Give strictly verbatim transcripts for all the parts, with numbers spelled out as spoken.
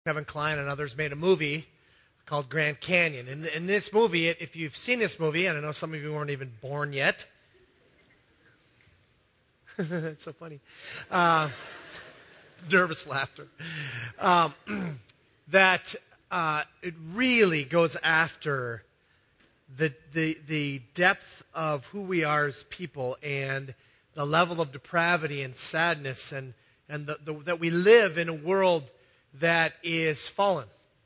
Kevin Kline and others made a movie called Grand Canyon. In, in this movie, if you've seen this movie, and I know some of you weren't even born yet. It's so funny. Uh, nervous laughter. Um, that uh, it really goes after the, the, the depth of who we are as people and the level of depravity and sadness and, and the, the, that we live in a world that is fallen.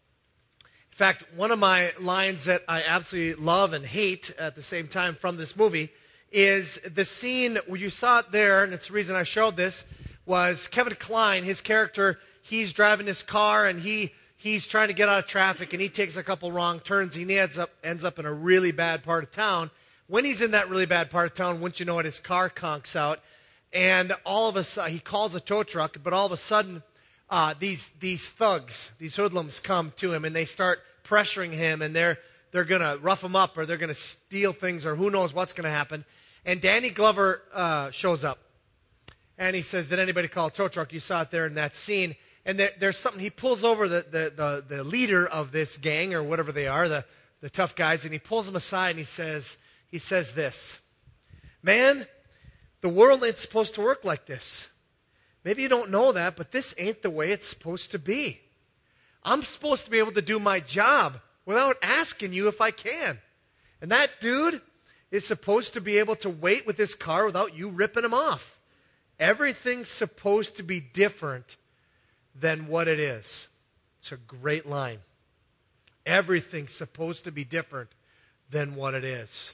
In fact, one of my lines that I absolutely love and hate at the same time from this movie is the scene where you saw it there, and it's the reason I showed this, was Kevin Kline, his character, he's driving his car and he he's trying to get out of traffic and he takes a couple wrong turns. He ends up, ends up in a really bad part of town. When he's in that really bad part of town, wouldn't you know it, his car conks out. And all of a sudden, he calls a tow truck, but all of a sudden, uh, these these thugs, these hoodlums come to him and they start pressuring him and they're they're going to rough him up or they're going to steal things or who knows what's going to happen. And Danny Glover uh, shows up. And he says, did anybody call a tow truck? You saw it there in that scene. And there, there's something, he pulls over the, the, the, the leader of this gang or whatever they are, the, the tough guys, and he pulls them aside and he says, he says this, man, the world ain't supposed to work like this. Maybe you don't know that, but this ain't the way it's supposed to be. I'm supposed to be able to do my job without asking you if I can. And that dude is supposed to be able to wait with his car without you ripping him off. Everything's supposed to be different than what it is. It's a great line. Everything's supposed to be different than what it is.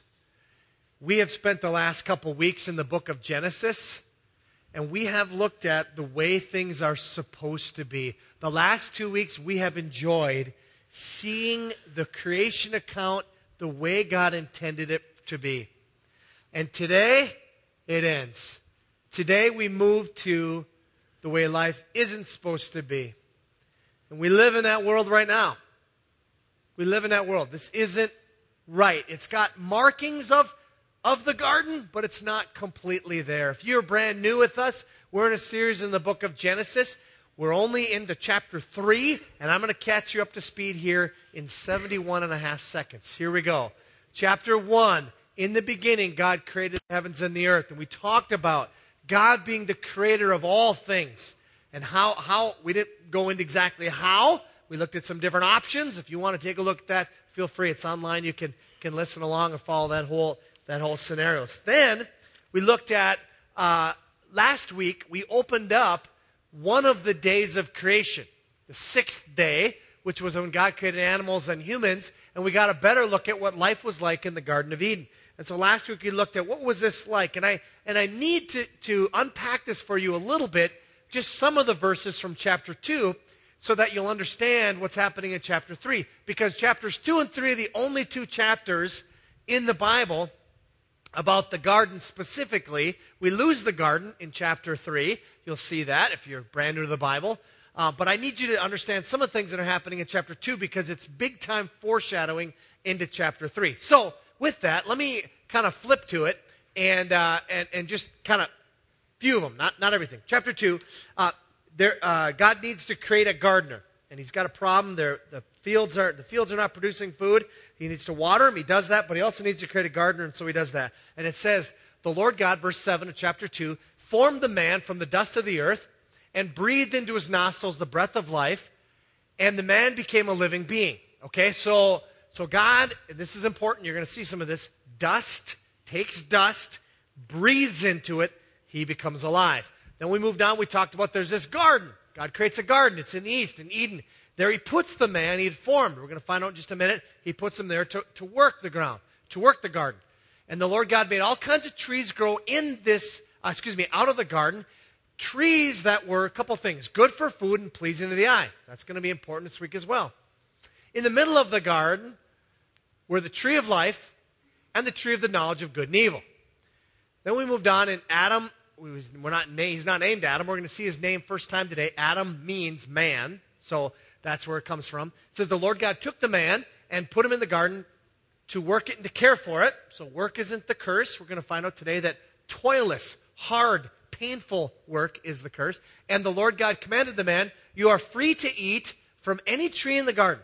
We have spent the last couple weeks in the book of Genesis, and we have looked at the way things are supposed to be. The last two weeks we have enjoyed seeing the creation account the way God intended it to be. And today, it ends. Today we move to the way life isn't supposed to be. And we live in that world right now. We live in that world. This isn't right. It's got markings of, of the garden, but it's not completely there. If you're brand new with us, we're in a series in the book of Genesis. We're only into chapter three, and I'm going to catch you up to speed here in seventy-one and a half seconds. Here we go. Chapter one, in the beginning, God created the heavens and the earth. And we talked about God being the creator of all things. And how, how we didn't go into exactly how. We looked at some different options. If you want to take a look at that, feel free. It's online. You can, can listen along and follow that whole, that whole scenario. Then we looked at, uh, last week, we opened up one of the days of creation, the sixth day, which was when God created animals and humans, and we got a better look at what life was like in the Garden of Eden. And so last week we looked at what was this like, and I and I need to, to unpack this for you a little bit, just some of the verses from chapter two, so that you'll understand what's happening in chapter three. Because chapters two and three are the only two chapters in the Bible about the garden specifically. We lose the garden in chapter three. You'll see that if you're brand new to the Bible. Uh, but I need you to understand some of the things that are happening in chapter two because it's big-time foreshadowing into chapter three. So with that, let me kind of flip to it and uh, and, and just kind of few of them, not, not everything. Chapter two, uh, there, uh, God needs to create a gardener. And he's got a problem. There, the fields are the fields are not producing food. He needs to water them. He does that, but he also needs to create a gardener, and so he does that. And it says, the Lord God, verse seven of chapter two, formed the man from the dust of the earth and breathed into his nostrils the breath of life, and the man became a living being. Okay, so, so God, this is important, you're going to see some of this, dust, takes dust, breathes into it, he becomes alive. Then we moved on, we talked about there's this garden. God creates a garden, it's in the east, in Eden. There he puts the man he had formed. We're going to find out in just a minute. He puts him there to, to work the ground, to work the garden. And the Lord God made all kinds of trees grow in this, uh, excuse me, out of the garden. Trees that were a couple things, good for food and pleasing to the eye. That's going to be important this week as well. In the middle of the garden were the tree of life and the tree of the knowledge of good and evil. Then we moved on, and Adam, we was, we're not he's not named Adam. We're going to see his name first time today. Adam means man, so that's where it comes from. It says the Lord God took the man and put him in the garden to work it and to care for it. So work isn't the curse. We're going to find out today that toilless, hard, painful work is the curse. And the Lord God commanded the man, you are free to eat from any tree in the garden.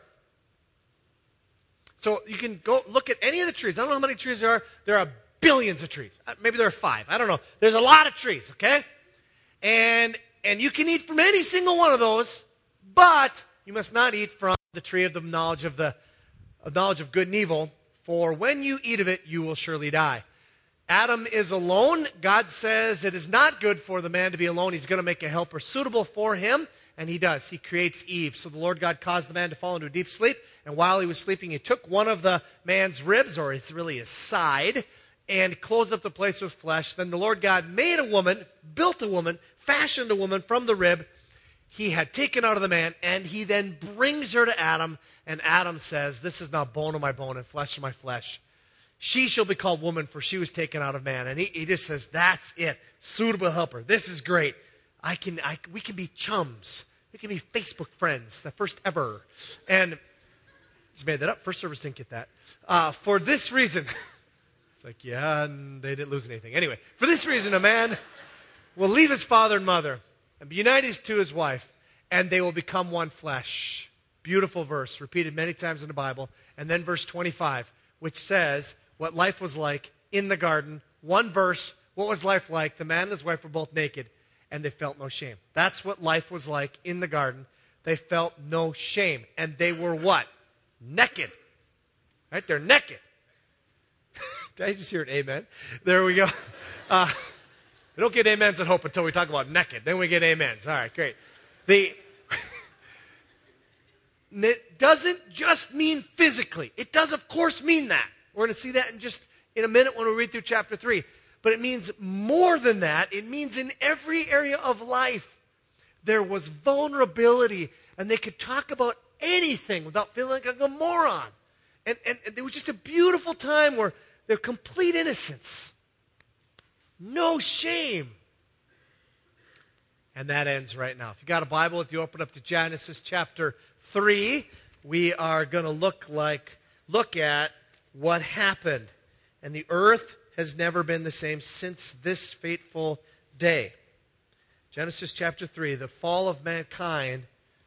So you can go look at any of the trees. I don't know how many trees there are. There are billions of trees. Maybe there are five. I don't know. There's a lot of trees, okay? And and you can eat from any single one of those, but you must not eat from the tree of the knowledge of the of knowledge of good and evil, for when you eat of it, you will surely die. Adam is alone. God says it is not good for the man to be alone. He's going to make a helper suitable for him, and he does. He creates Eve. So the Lord God caused the man to fall into a deep sleep, and while he was sleeping, he took one of the man's ribs, or it's really his side, and closed up the place with flesh. Then the Lord God made a woman, built a woman, fashioned a woman from the rib he had taken out of the man, and he then brings her to Adam, and Adam says, this is now bone of my bone and flesh of my flesh. She shall be called woman, for she was taken out of man. And he, he just says, that's it. Suitable helper. This is great. I can, I, we can be chums. We can be Facebook friends, the first ever. And just made that up. First service didn't get that. Uh, for this reason, it's like, yeah, and they didn't lose anything. Anyway, for this reason, a man will leave his father and mother and be united to his wife, and they will become one flesh. Beautiful verse, repeated many times in the Bible. And then verse twenty-five, which says what life was like in the garden. One verse, what was life like? The man and his wife were both naked, and they felt no shame. That's what life was like in the garden. They felt no shame. And they were what? Naked. Right? They're naked. Did I just hear an amen? There we go. Uh, we don't get amens at Hope until we talk about naked. Then we get amens. All right, great. The... It doesn't just mean physically. It does, of course, mean that. We're going to see that in just in a minute when we read through chapter three. But it means more than that. It means in every area of life, there was vulnerability, and they could talk about anything without feeling like a moron. And, and, and it was just a beautiful time where they're complete innocence. No shame. And that ends right now. If you've got a Bible, if you open up to Genesis chapter three, we are going to look like look at what happened. And the earth has never been the same since this fateful day. Genesis chapter three, the fall of mankind.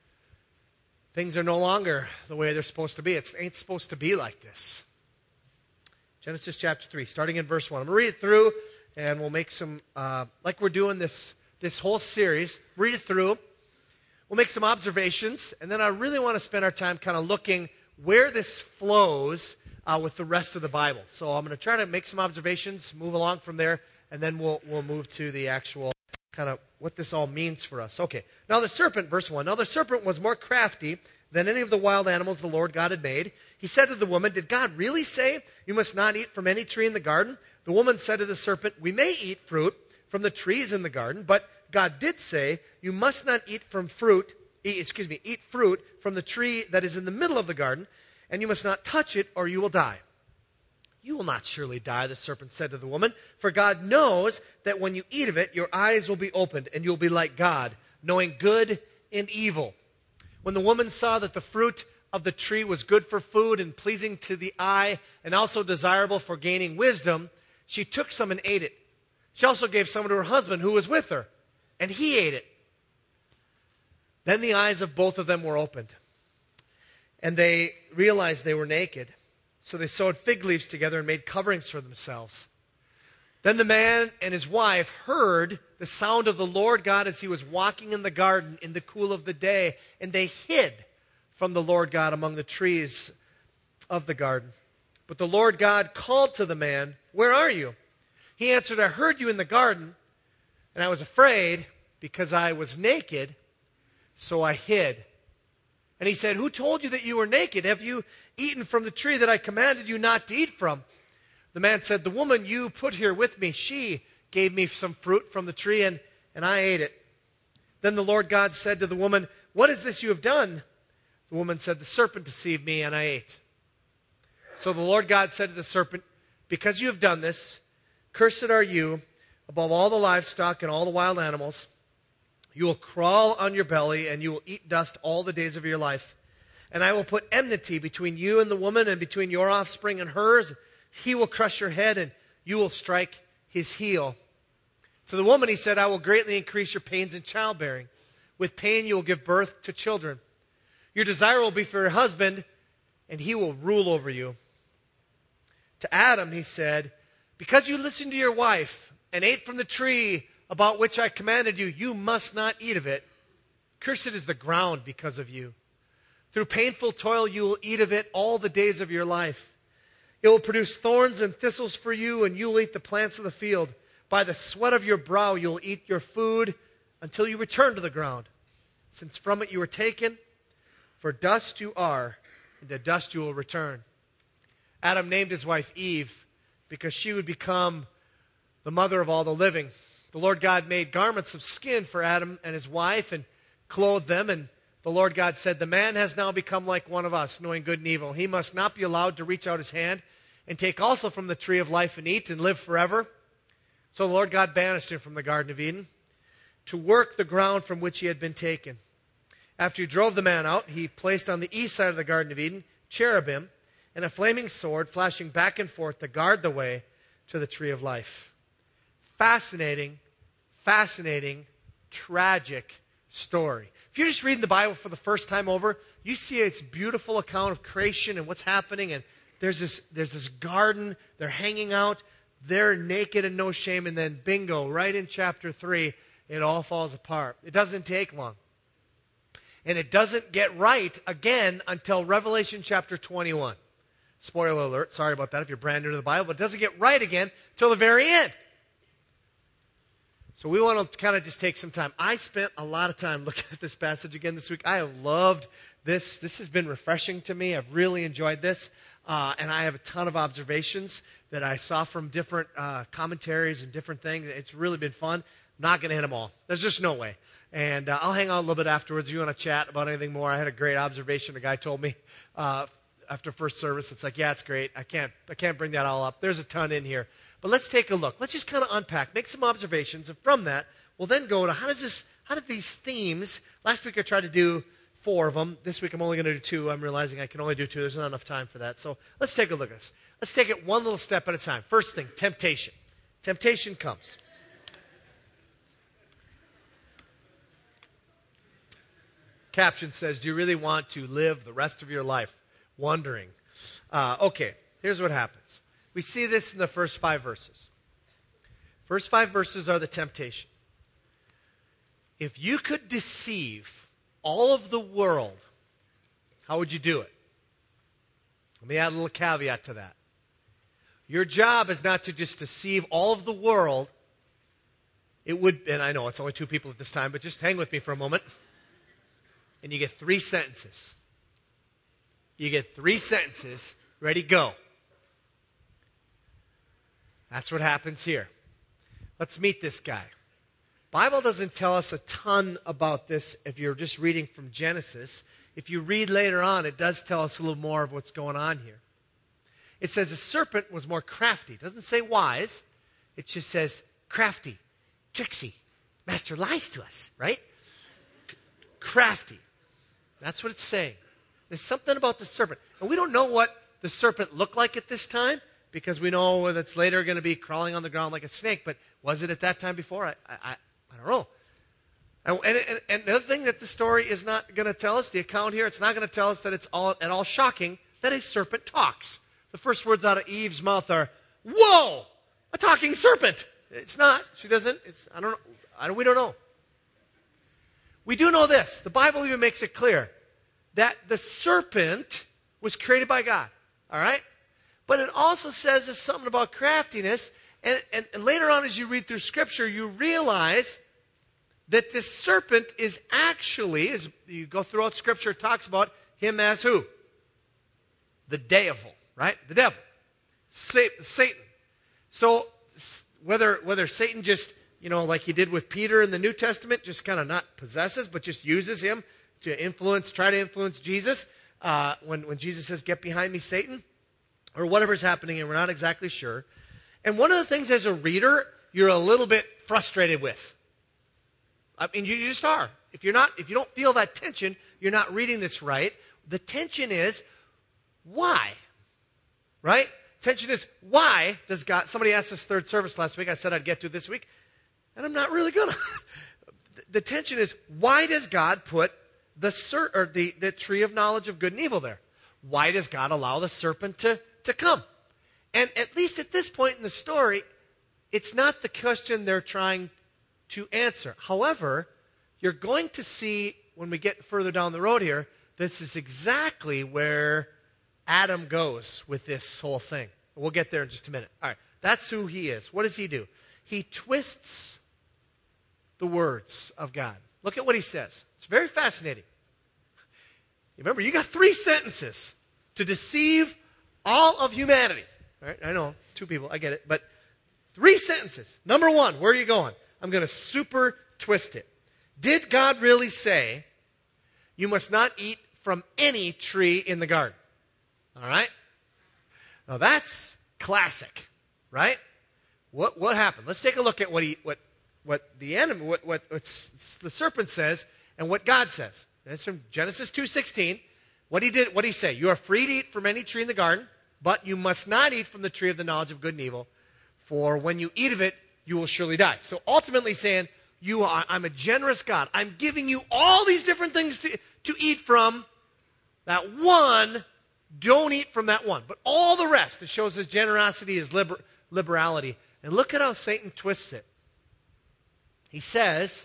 Things are no longer the way they're supposed to be. It ain't supposed to be like this. Genesis chapter three, starting in verse one. I'm going to read it through, and we'll make some, uh, like we're doing this, this whole series, read it through. We'll make some observations, and then I really want to spend our time kind of looking where this flows uh, with the rest of the Bible. So I'm going to try to make some observations, move along from there, and then we'll we'll move to the actual kind of what this all means for us. Okay, now the serpent, verse one. Now the serpent was more crafty than any of the wild animals the Lord God had made. He said to the woman, did God really say, you must not eat from any tree in the garden? The woman said to the serpent, we may eat fruit from the trees in the garden, but God did say, you must not eat from fruit, eat, excuse me, eat fruit from the tree that is in the middle of the garden, and you must not touch it, or you will die. You will not surely die, the serpent said to the woman, for God knows that when you eat of it, your eyes will be opened, and you'll be like God, knowing good and evil. When the woman saw that the fruit of the tree was good for food and pleasing to the eye, and also desirable for gaining wisdom, she took some and ate it. She also gave some to her husband who was with her, and he ate it. Then the eyes of both of them were opened, and they realized they were naked. So they sewed fig leaves together and made coverings for themselves. Then the man and his wife heard the sound of the Lord God as he was walking in the garden in the cool of the day, and they hid from the Lord God among the trees of the garden. But the Lord God called to the man, where are you? He answered, I heard you in the garden, and I was afraid because I was naked, so I hid. And he said, who told you that you were naked? Have you eaten from the tree that I commanded you not to eat from? The man said, the woman you put here with me, she gave me some fruit from the tree, and, and I ate it. Then the Lord God said to the woman, what is this you have done? The woman said, the serpent deceived me, and I ate. So the Lord God said to the serpent, because you have done this, cursed are you above all the livestock and all the wild animals. You will crawl on your belly, and you will eat dust all the days of your life. And I will put enmity between you and the woman, and between your offspring and hers. He will crush your head, and you will strike his heel. To the woman he said, I will greatly increase your pains in childbearing. With pain you will give birth to children. Your desire will be for your husband, and he will rule over you. To Adam, he said, because you listened to your wife and ate from the tree about which I commanded you, you must not eat of it. Cursed is the ground because of you. Through painful toil you will eat of it all the days of your life. It will produce thorns and thistles for you, and you will eat the plants of the field. By the sweat of your brow you will eat your food until you return to the ground, since from it you were taken. For dust you are, and to dust you will return. Adam named his wife Eve because she would become the mother of all the living. The Lord God made garments of skin for Adam and his wife and clothed them. And the Lord God said, the man has now become like one of us, knowing good and evil. He must not be allowed to reach out his hand and take also from the tree of life and eat and live forever. So the Lord God banished him from the Garden of Eden to work the ground from which he had been taken. After he drove the man out, he placed on the east side of the Garden of Eden cherubim and a flaming sword flashing back and forth to guard the way to the tree of life. Fascinating, fascinating, tragic story. If you're just reading the Bible for the first time over, you see its beautiful account of creation and what's happening, and there's this, there's this garden, they're hanging out, they're naked and no shame, and then bingo, right in chapter three, it all falls apart. It doesn't take long. And it doesn't get right again until Revelation chapter twenty-one. Spoiler alert, sorry about that if you're brand new to the Bible, but it doesn't get right again till the very end. So we want to kind of just take some time. I spent a lot of time looking at this passage again this week. I have loved this. This has been refreshing to me. I've really enjoyed this. Uh, and I have a ton of observations that I saw from different uh, commentaries and different things. It's really been fun. I'm not going to hit them all. There's just no way. And uh, I'll hang out a little bit afterwards if you want to chat about anything more. I had a great observation. A guy told me uh, after first service, it's like, yeah, it's great. I can't, I can't bring that all up. There's a ton in here. But let's take a look. Let's just kind of unpack, make some observations, and from that, we'll then go to how does this, how did these themes, last week I tried to do four of them. This week I'm only going to do two. I'm realizing I can only do two. There's not enough time for that. So let's take a look at this. Let's take it one little step at a time. First thing, temptation. Temptation comes. Caption says, do you really want to live the rest of your life wondering? Uh, okay, here's what happens. We see this in the first five verses. First five verses are the temptation. If you could deceive all of the world, how would you do it? Let me add a little caveat to that. Your job is not to just deceive all of the world. It would, and I know it's only two people at this time, but just hang with me for a moment. And you get three sentences. You get three sentences. Ready, go. That's what happens here. Let's meet this guy. Bible doesn't tell us a ton about this if you're just reading from Genesis. If you read later on, it does tell us a little more of what's going on here. It says the serpent was more crafty. It doesn't say wise. It just says crafty, tricksy. Master lies to us, right? C- crafty. That's what it's saying. There's something about the serpent. And we don't know what the serpent looked like at this time because we know that it's later going to be crawling on the ground like a snake. But was it at that time before? I, I, I don't know. And, and, and the other thing that the story is not going to tell us, the account here, it's not going to tell us that it's all at all shocking that a serpent talks. The first words out of Eve's mouth are, whoa, a talking serpent. It's not. She doesn't. It's, I don't know. I don't, we don't know. We do know this. The Bible even makes it clear that the serpent was created by God. All right? But it also says there's something about craftiness. And, and, and later on as you read through Scripture, you realize that this serpent is actually, as you go throughout Scripture, it talks about him as who? The devil, right? The devil. Satan. So whether whether Satan just, you know, like he did with Peter in the New Testament, just kind of not possesses, but just uses him to influence, try to influence Jesus, uh, when, when Jesus says, get behind me, Satan, or whatever's happening, and we're not exactly sure. And one of the things as a reader, you're a little bit frustrated with. I mean, you just are. If you're not, if you don't feel that tension, you're not reading this right. The tension is, why? Right? Tension is, why does God, somebody asked this third service last week, I said I'd get to this week, and I'm not really gonna. The tension is, why does God put the, ser- or the, the tree of knowledge of good and evil there? Why does God allow the serpent to, to come? And at least at this point in the story, it's not the question they're trying to answer. However, you're going to see when we get further down the road here, this is exactly where Adam goes with this whole thing. We'll get there in just a minute. All right, that's who he is. What does he do? He twists the words of God. Look at what he says. It's very fascinating. Remember, you got three sentences to deceive all of humanity. All right, I know, two people, I get it. But three sentences. Number one, where are you going? I'm going to super twist it. Did God really say, you must not eat from any tree in the garden? All right? Now that's classic, right? What what happened? Let's take a look at what he what what the enemy what what what's, the serpent says and what God says. That's from Genesis two sixteen. What he did, what he say? You are free to eat from any tree in the garden, but you must not eat from the tree of the knowledge of good and evil, for when you eat of it, you will surely die. So ultimately saying, you are, I'm a generous God. I'm giving you all these different things to, to eat from. That one, don't eat from that one. But all the rest, it shows his generosity, his liber, liberality. And look at how Satan twists it. He says,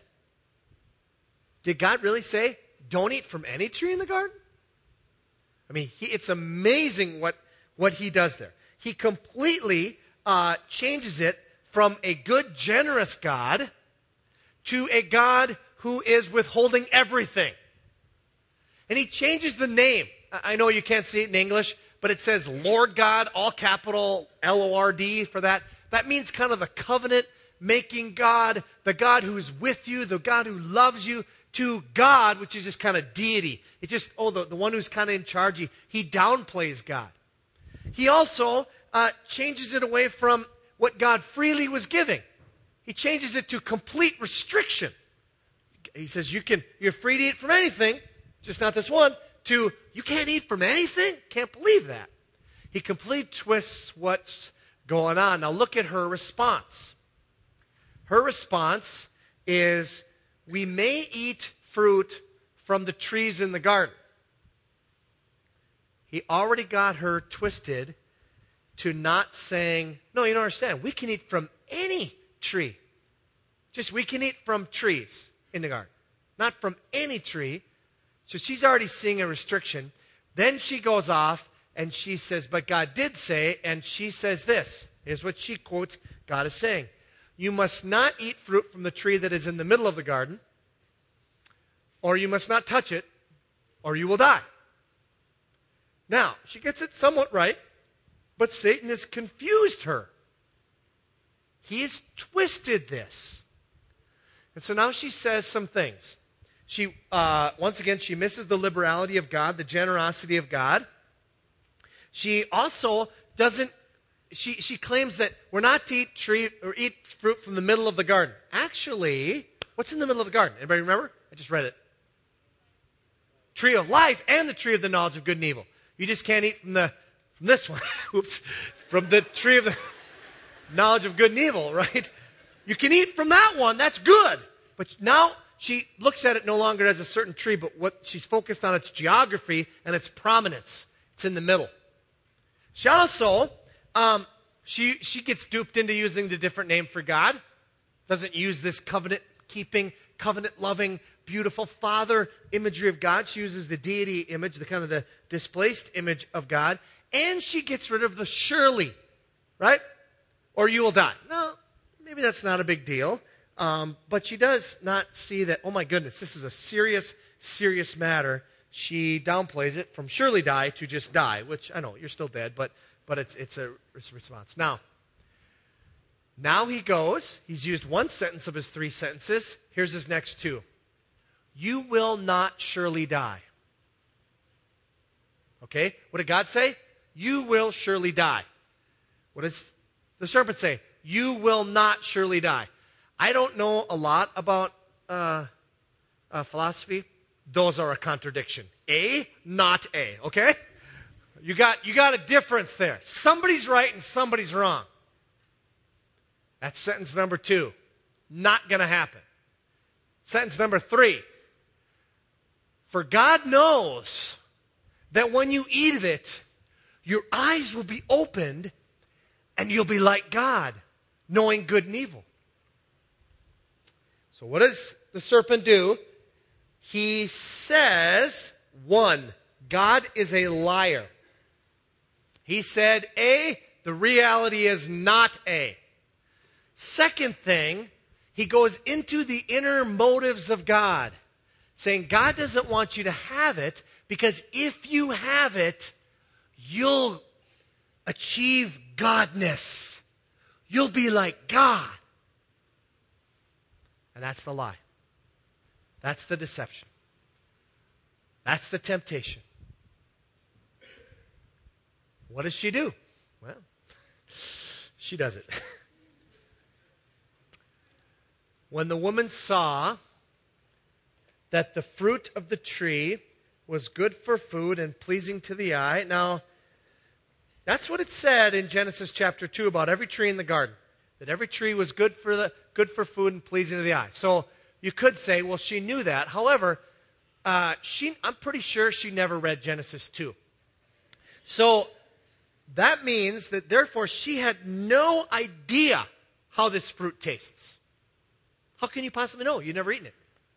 did God really say, don't eat from any tree in the garden? I mean, he, it's amazing what, what he does there. He completely uh, changes it from a good, generous God to a God who is withholding everything. And he changes the name. I know you can't see it in English, but it says Lord God, all capital L O R D for that. That means kind of the covenant-making God, the God who's with you, the God who loves you, to God, which is just kind of deity. It's just, oh, the, the one who's kind of in charge. He, he downplays God. He also uh, changes it away from what God freely was giving. He changes it to complete restriction. He says, you can, you're free to eat from anything, just not this one, to you can't eat from anything? Can't believe that. He completely twists what's going on. Now look at her response. Her response is, we may eat fruit from the trees in the garden. He already got her twisted to not saying, no, you don't understand. We can eat from any tree. Just we can eat from trees in the garden. Not from any tree. So she's already seeing a restriction. Then she goes off and she says, but God did say, and she says this. Here's what she quotes God is saying. You must not eat fruit from the tree that is in the middle of the garden, or you must not touch it, or you will die. Now, she gets it somewhat right, but Satan has confused her. He has twisted this. And so now she says some things. She, uh, once again, she misses the liberality of God, the generosity of God. She also doesn't, she, she claims that we're not to eat tree or eat fruit from the middle of the garden. Actually, what's in the middle of the garden? Anybody remember? I just read it. Tree of life and the tree of the knowledge of good and evil. You just can't eat from the from this one. Oops. From the tree of the knowledge of good and evil, right? You can eat from that one. That's good. But now she looks at it no longer as a certain tree, but what she's focused on its geography and its prominence. It's in the middle. She also, um, she, she gets duped into using the different name for God. Doesn't use this covenant-keeping, covenant-loving, beautiful Father imagery of God. She uses the deity image, the kind of the displaced image of God. And she gets rid of the surely, right? Or you will die. No, maybe that's not a big deal. Um, but she does not see that, oh my goodness, this is a serious, serious matter. She downplays it from surely die to just die, which I know, you're still dead, but but it's it's a, it's a response. Now, now he goes, he's used one sentence of his three sentences. Here's his next two. You will not surely die. Okay, what did God say? You will surely die. What does the serpent say? You will not surely die. I don't know a lot about uh, uh, philosophy. Those are a contradiction. A, not A, okay? You got, you got a difference there. Somebody's right and somebody's wrong. That's sentence number two. Not going to happen. Sentence number three. For God knows that when you eat of it, your eyes will be opened and you'll be like God, knowing good and evil. So what does the serpent do? He says, one, God is a liar. He said A, the reality is not A. Second thing, he goes into the inner motives of God, saying God doesn't want you to have it because if you have it, you'll achieve godness. You'll be like God. And that's the lie. That's the deception. That's the temptation. What does she do? Well, she does it. When the woman saw that the fruit of the tree was good for food and pleasing to the eye. Now, that's what it said in Genesis chapter two about every tree in the garden. That every tree was good for the good for food and pleasing to the eye. So you could say, well, she knew that. However, uh, she I'm pretty sure she never read Genesis two. So that means that therefore she had no idea how this fruit tastes. How can you possibly know? You've never eaten it.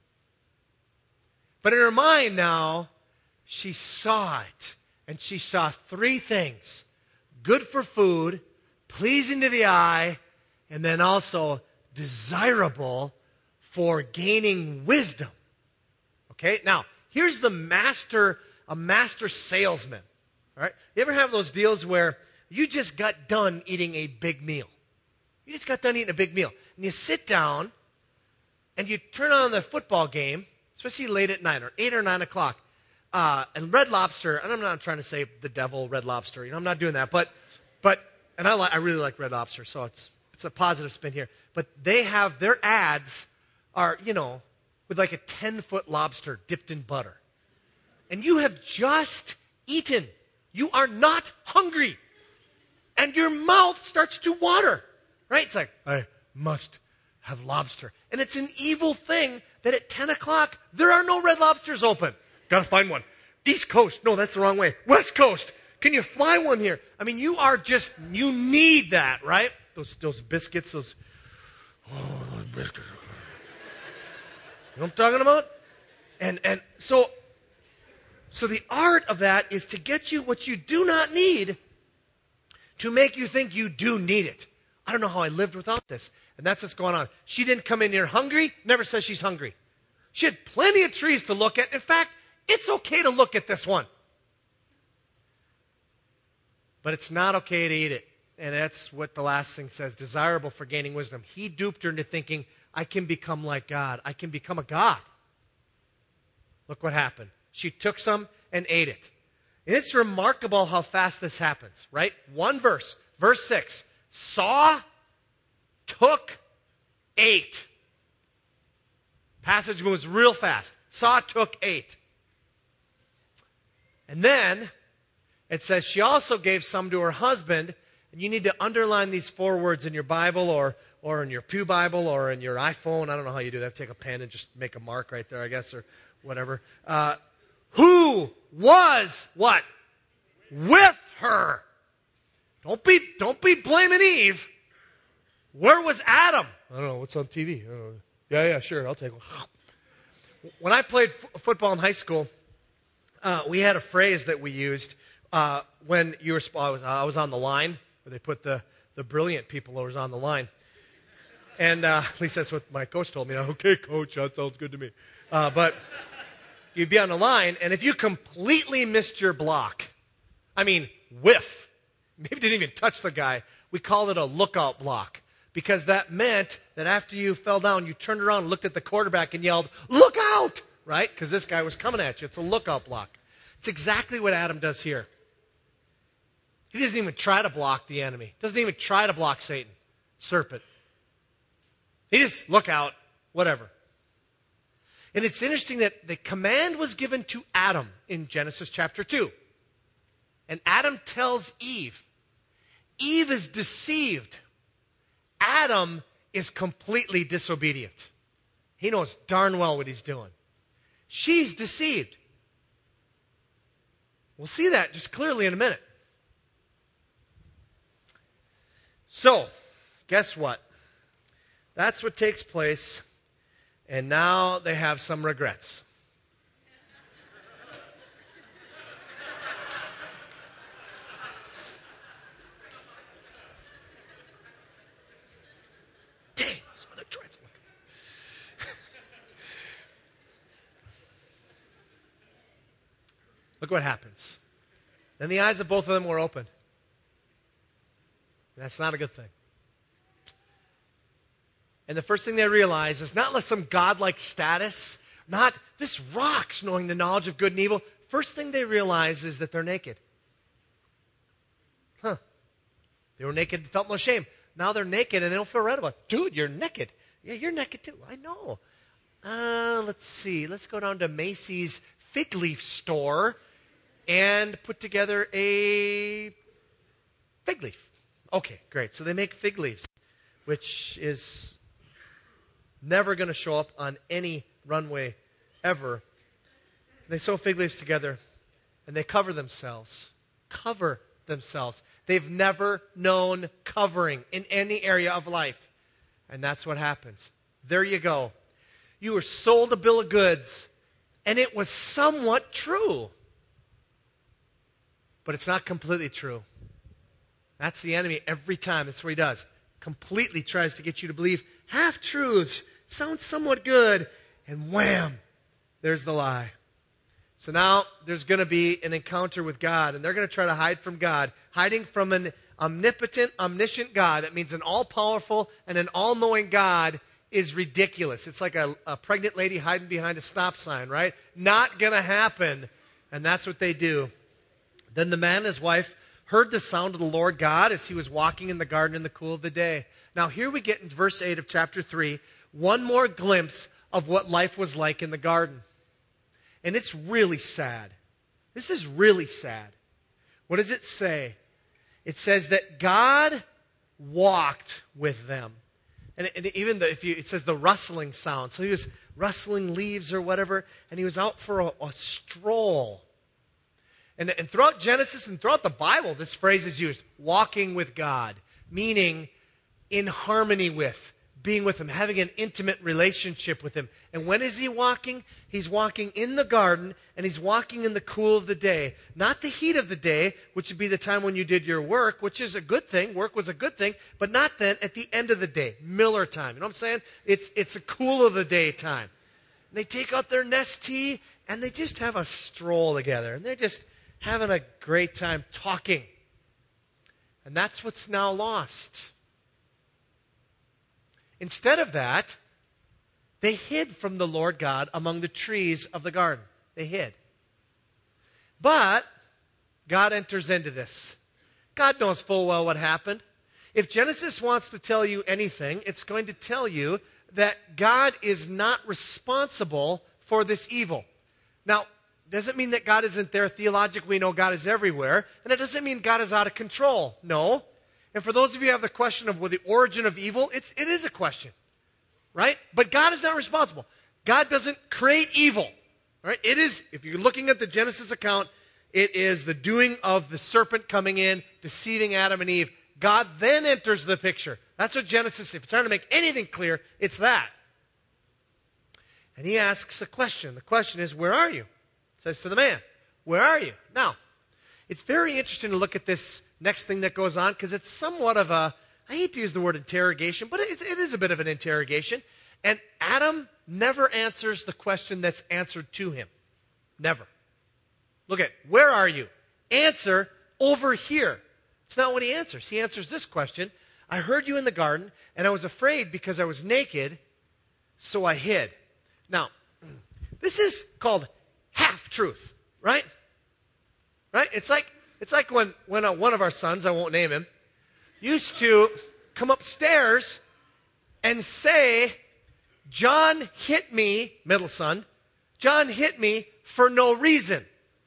But in her mind now, she saw it. And she saw three things. Good for food, pleasing to the eye, and then also desirable for gaining wisdom. Okay? Now, here's the master, a master salesman. All right? You ever have those deals where you just got done eating a big meal? You just got done eating a big meal. And you sit down and you turn on the football game, especially late at night, or eight or nine o'clock. Uh, and Red Lobster, and I'm not trying to say the devil, Red Lobster, you know, I'm not doing that, but, but, and I, li- I really like Red Lobster, so it's, it's a positive spin here. But they have, their ads are, you know, with like a ten-foot lobster dipped in butter. And you have just eaten. You are not hungry. And your mouth starts to water, right? It's like, I must have lobster. And it's an evil thing that at ten o'clock, there are no Red Lobsters open. Got to find one. East Coast. No, that's the wrong way. West Coast. Can you fly one here? I mean, you are just, you need that, right? Those those biscuits, those, oh, those biscuits. You know what I'm talking about? And and so, so the art of that is to get you what you do not need to make you think you do need it. I don't know how I lived without this. And that's what's going on. She didn't come in here hungry, never says she's hungry. She had plenty of trees to look at. In fact, it's okay to look at this one. But it's not okay to eat it. And that's what the last thing says, desirable for gaining wisdom. He duped her into thinking, I can become like God. I can become a God. Look what happened. She took some and ate it. And it's remarkable how fast this happens, right? One verse, verse six, saw, took, ate. Passage moves real fast. Saw, took, ate. And then it says she also gave some to her husband. And you need to underline these four words in your Bible or, or in your Pew Bible or in your iPhone. I don't know how you do that. Take a pen and just make a mark right there, I guess, or whatever. Uh, who was what? With her. Don't be, don't be blaming Eve. Where was Adam? I don't know. What's on T V? I don't know. Yeah, yeah, sure. I'll take one. When I played f- football in high school, uh, we had a phrase that we used uh, when you were. I was, I was on the line, where they put the, the brilliant people who was on the line. And uh, at least that's what my coach told me. Okay, coach, that sounds good to me. Uh, but you'd be on the line, and if you completely missed your block, I mean, whiff, maybe didn't even touch the guy, we called it a lookout block. Because that meant that after you fell down, you turned around and looked at the quarterback and yelled, look out, right? Because this guy was coming at you. It's a lookout block. It's exactly what Adam does here. He doesn't even try to block the enemy. Doesn't even try to block Satan, serpent. He just, look out, whatever. And it's interesting that the command was given to Adam in Genesis chapter two. And Adam tells Eve. Eve is deceived. Adam is completely disobedient. He knows darn well what he's doing. She's deceived. We'll see that just clearly in a minute. So, guess what? That's what takes place, and now they have some regrets. Dang, those other dreads. Look what happens. Then the eyes of both of them were opened. That's not a good thing. And the first thing they realize is not some godlike status, not this rocks knowing the knowledge of good and evil. First thing they realize is that they're naked. Huh. They were naked and felt no shame. Now they're naked and they don't feel right about it. Dude, you're naked. Yeah, you're naked too. I know. Uh, let's see. Let's go down to Macy's fig leaf store and put together a fig leaf. Okay, great. So they make fig leaves, which is never going to show up on any runway ever. They sew fig leaves together and they cover themselves. Cover themselves. They've never known covering in any area of life. And that's what happens. There you go. You were sold a bill of goods and it was somewhat true. But it's not completely true. That's the enemy every time. That's what he does. Completely tries to get you to believe half-truths. Sounds somewhat good. And wham, there's the lie. So now there's going to be an encounter with God. And they're going to try to hide from God. Hiding from an omnipotent, omniscient God. That means an all-powerful and an all-knowing God is ridiculous. It's like a, a pregnant lady hiding behind a stop sign, right? Not going to happen. And that's what they do. Then the man and his wife heard the sound of the Lord God as he was walking in the garden in the cool of the day. Now here we get in verse eight of chapter three, one more glimpse of what life was like in the garden. And it's really sad. This is really sad. What does it say? It says that God walked with them. And, and even the, if you, it says the rustling sound. So he was rustling leaves or whatever, and he was out for a, a stroll. And, and throughout Genesis and throughout the Bible, this phrase is used, walking with God, meaning in harmony with, being with Him, having an intimate relationship with Him. And when is He walking? He's walking in the garden, and He's walking in the cool of the day. Not the heat of the day, which would be the time when you did your work, which is a good thing. Work was a good thing, but not then at the end of the day, Miller time. You know what I'm saying? It's, it's a cool of the day time. And they take out their nest tea, and they just have a stroll together. And they're just having a great time talking. And that's what's now lost. Instead of that, they hid from the Lord God among the trees of the garden. They hid. But God enters into this. God knows full well what happened. If Genesis wants to tell you anything, it's going to tell you that God is not responsible for this evil. Now, doesn't mean that God isn't there. Theologically, we know God is everywhere. And it doesn't mean God is out of control. No. And for those of you who have the question of well, the origin of evil, it's, it is a question. Right? But God is not responsible. God doesn't create evil. Right? It is, if you're looking at the Genesis account, it is the doing of the serpent coming in, deceiving Adam and Eve. God then enters the picture. That's what Genesis, if it's trying to make anything clear, it's that. And he asks a question. The question is, where are you? Says to the man, where are you? Now, it's very interesting to look at this next thing that goes on because it's somewhat of a, I hate to use the word interrogation, but it, it is a bit of an interrogation. And Adam never answers the question that's answered to him. Never. Look at, where are you? Answer, over here. It's not what he answers. He answers this question. I heard you in the garden, and I was afraid because I was naked, so I hid. Now, this is called half-truth, right? Right? It's like it's like when, when uh, one of our sons, I won't name him, used to come upstairs and say, John hit me, middle son, John hit me for no reason.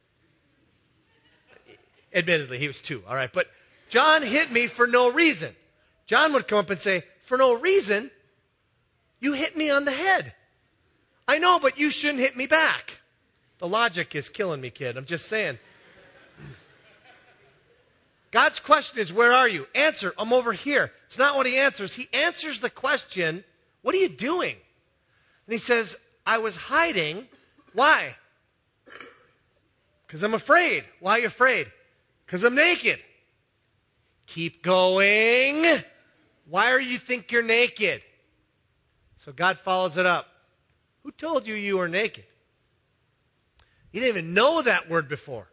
Admittedly, he was two, all right, but John hit me for no reason. John would come up and say, for no reason, you hit me on the head. I know, but you shouldn't hit me back. The logic is killing me, kid. I'm just saying. God's question is, where are you? Answer, I'm over here. It's not what he answers. He answers the question, what are you doing? And he says, I was hiding. Why? Because I'm afraid. Why are you afraid? Because I'm naked. Keep going. Why are you think you're naked? So God follows it up. Who told you you were naked? You didn't even know that word before.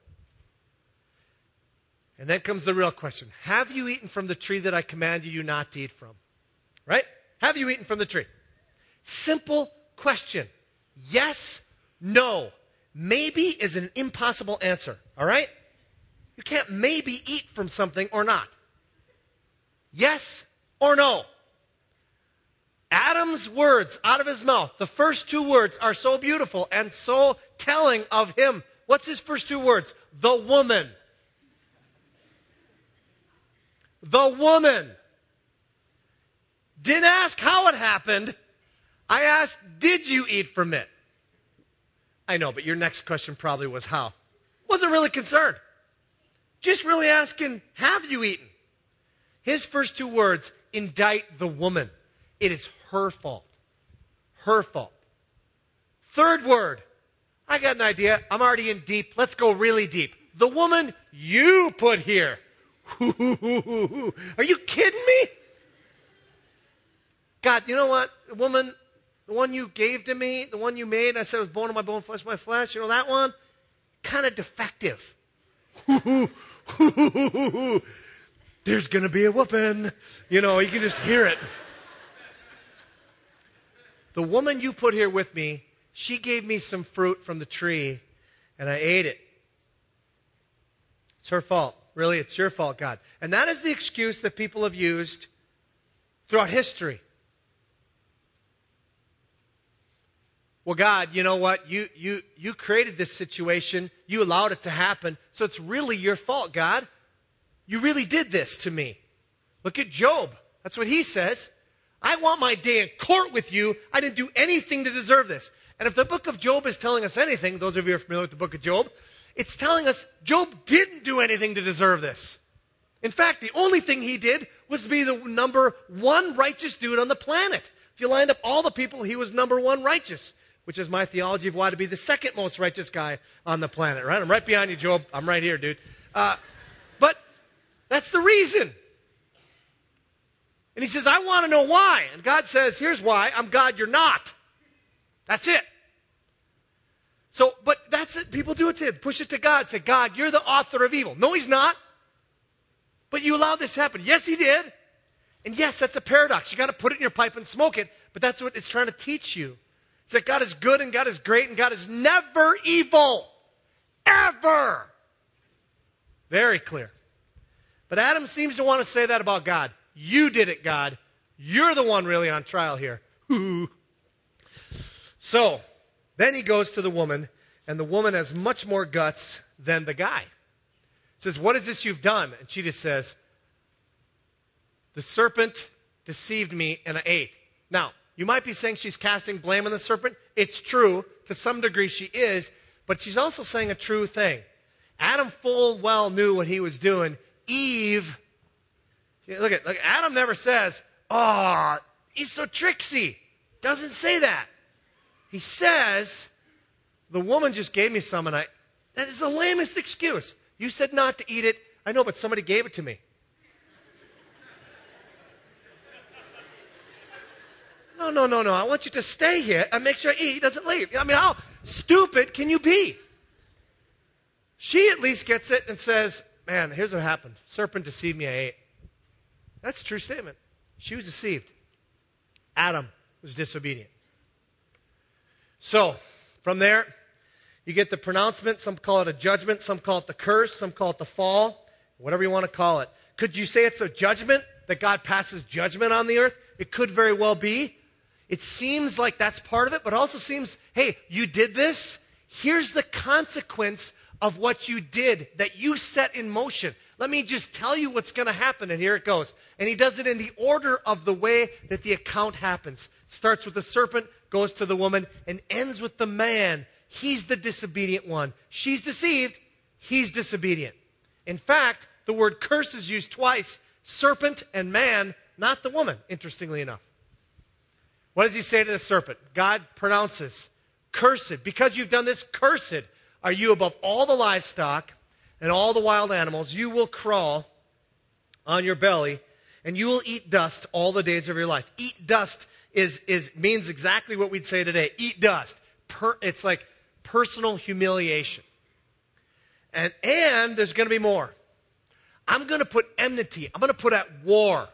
And then comes the real question. Have you eaten from the tree that I commanded you not to eat from? Right? Have you eaten from the tree? Simple question. Yes, no. Maybe is an impossible answer. All right? You can't maybe eat from something or not. Yes or no. Adam's words out of his mouth, the first two words are so beautiful and so telling of him. What's his first two words? The woman. The woman. Didn't ask how it happened. I asked, did you eat from it? I know, but your next question probably was how. Wasn't really concerned. Just really asking, have you eaten? His first two words indict the woman. It is her fault. Her fault. Third word. I got an idea. I'm already in deep. Let's go really deep. The woman you put here. Are you kidding me? God, you know what? The woman, the one you gave to me, the one you made, I said was bone of my bone, flesh of my flesh. You know that one? Kind of defective. There's going to be a whooping. You know, you can just hear it. The woman you put here with me, she gave me some fruit from the tree, and I ate it. It's her fault. Really, it's your fault, God. And that is the excuse that people have used throughout history. Well, God, you know what? You, you, you created this situation. You allowed it to happen. So it's really your fault, God. You really did this to me. Look at Job. That's what he says. I want my day in court with you. I didn't do anything to deserve this. And if the book of Job is telling us anything, those of you who are familiar with the book of Job, it's telling us Job didn't do anything to deserve this. In fact, the only thing he did was be the number one righteous dude on the planet. If you lined up all the people, he was number one righteous, which is my theology of why to be the second most righteous guy on the planet, right? I'm right behind you, Job. I'm right here, dude. Uh, but that's the reason. And he says, I want to know why. And God says, here's why. I'm God, you're not. That's it. So, but that's it. People do it to push it to God. Say, God, you're the author of evil. No, he's not. But you allowed this to happen. Yes, he did. And yes, that's a paradox. You got to put it in your pipe and smoke it. But that's what it's trying to teach you. It's that God is good and God is great and God is never evil. Ever. Very clear. But Adam seems to want to say that about God. You did it, God. You're the one really on trial here. So, then he goes to the woman, and the woman has much more guts than the guy. Says, what is this you've done? And she just says, the serpent deceived me and I ate. Now, you might be saying she's casting blame on the serpent. It's true. To some degree she is. But she's also saying a true thing. Adam full well knew what he was doing. Eve, look at, look, Adam never says, oh, he's so tricksy. Doesn't say that. He says, the woman just gave me some and I, that is the lamest excuse. You said not to eat it. I know, but somebody gave it to me. No, no, no, no. I want you to stay here and make sure he doesn't leave. I mean, how stupid can you be? She at least gets it and says, man, here's what happened. Serpent deceived me, I ate. That's a true statement. She was deceived. Adam was disobedient. So, from there, you get the pronouncement. Some call it a judgment. Some call it the curse. Some call it the fall. Whatever you want to call it. Could you say it's a judgment? That God passes judgment on the earth? It could very well be. It seems like that's part of it, but also seems, hey, you did this. Here's the consequence of what you did that you set in motion. Let me just tell you what's going to happen, and here it goes. And he does it in the order of the way that the account happens. Starts with the serpent, goes to the woman, and ends with the man. He's the disobedient one. She's deceived. He's disobedient. In fact, the word curse is used twice, serpent and man, not the woman, interestingly enough. What does he say to the serpent? God pronounces, cursed, because you've done this, cursed are you above all the livestock and all the wild animals. You will crawl on your belly, and you will eat dust all the days of your life. Eat dust is, is means exactly what we'd say today. Eat dust. Per, it's like personal humiliation. And, and there's going to be more. I'm going to put enmity. I'm going to put at war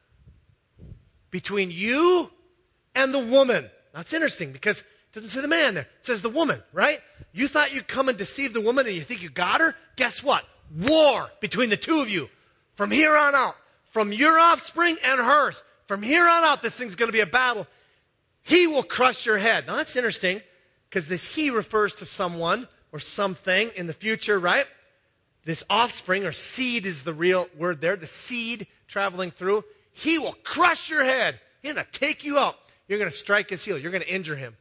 between you and the woman. That's interesting because it doesn't say the man there. It says the woman, right? You thought you'd come and deceive the woman and you think you got her? Guess what? War between the two of you. From here on out. From your offspring and hers. From here on out, this thing's going to be a battle. He will crush your head. Now that's interesting because this he refers to someone or something in the future, right? This offspring or seed is the real word there. The seed traveling through. He will crush your head. He's going to take you out. You're going to strike his heel. You're going to injure him.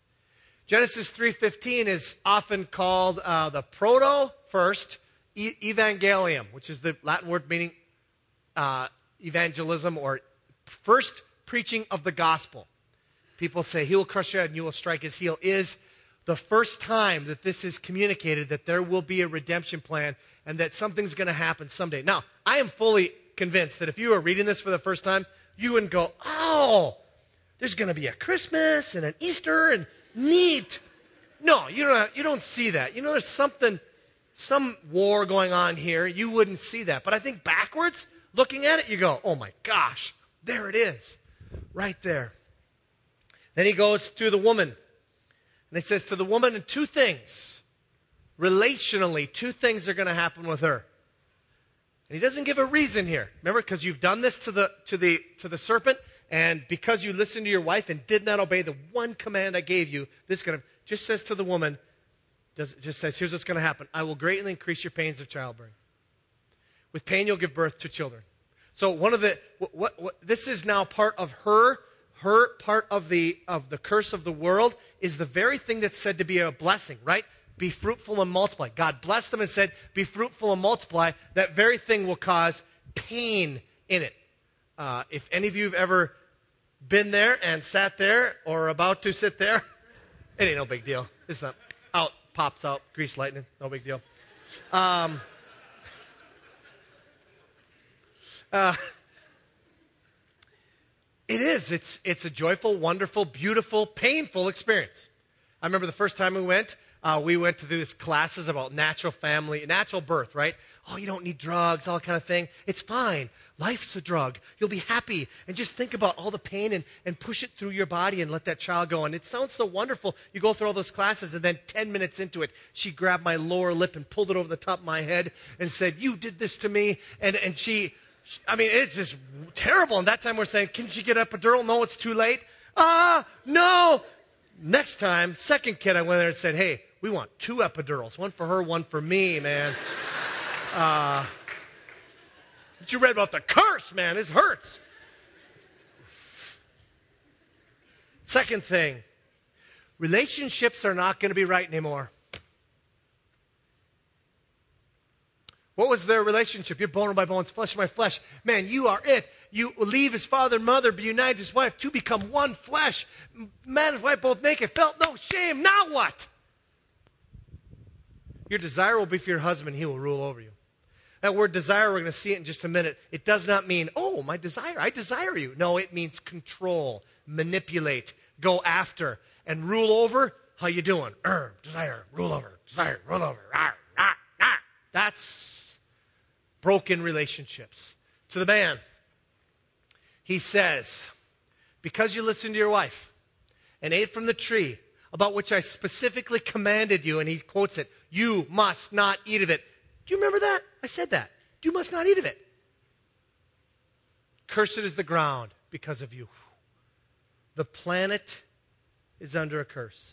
Genesis three fifteen is often called uh, the proto first e- evangelium, which is the Latin word meaning uh, evangelism or first preaching of the gospel. People say he will crush your head and you will strike his heel is the first time that this is communicated that there will be a redemption plan and that something's going to happen someday. Now, I am fully convinced that if you were reading this for the first time, you wouldn't go, oh, there's going to be a Christmas and an Easter and neat. No, you don't, you don't see that. You know, there's something, some war going on here. You wouldn't see that. But I think backwards, looking at it, you go, oh my gosh, there it is, right there. Then he goes to the woman. And he says to the woman, and two things, relationally, two things are going to happen with her. And he doesn't give a reason here. Remember, because you've done this to the, to the, to the serpent, and because you listened to your wife and did not obey the one command I gave you, this going to, just says to the woman, does, just says, here's what's going to happen. I will greatly increase your pains of childbearing. With pain, you'll give birth to children. So one of the, what, what, what this is now part of her, her part of the, of the curse of the world is the very thing that's said to be a blessing, right? Be fruitful and multiply. God blessed them and said, be fruitful and multiply. That very thing will cause pain in it. Uh, if any of you have ever been there and sat there or about to sit there, it ain't no big deal. It's not out, pops out, grease lightning, no big deal. Um, uh, it is. It's, it's a joyful, wonderful, beautiful, painful experience. I remember the first time we went, uh, we went to these classes about natural family, natural birth, right? Oh, you don't need drugs, all that kind of thing. It's fine. Life's a drug. You'll be happy. And just think about all the pain and, and push it through your body and let that child go. And it sounds so wonderful. You go through all those classes, and then ten minutes into it, she grabbed my lower lip and pulled it over the top of my head and said, you did this to me. And, and she, she I mean, it's just terrible. And that time we're saying, can she get an epidural? No, it's too late. Ah, no. Next time, second kid, I went there and said, hey, we want two epidurals. One for her, one for me, man. Uh, but you read about the curse, man. This hurts. Second thing, relationships are not going to be right anymore. What was their relationship? You're bone of my bones, flesh of my flesh. Man, you are it. You leave his father and mother, be united to his wife, to become one flesh. Man and wife both naked, felt no shame. Now what? Your desire will be for your husband. He will rule over you. That word desire, we're going to see it in just a minute. It does not mean, oh, my desire, I desire you. No, it means control, manipulate, go after, and rule over. How you doing? Er, desire, rule over, desire, rule over. Rawr, rawr, rawr. That's broken relationships. To the man, he says, because you listened to your wife and ate from the tree about which I specifically commanded you, and he quotes it, you must not eat of it. Do you remember that? I said that. You must not eat of it. Cursed is the ground because of you. The planet is under a curse.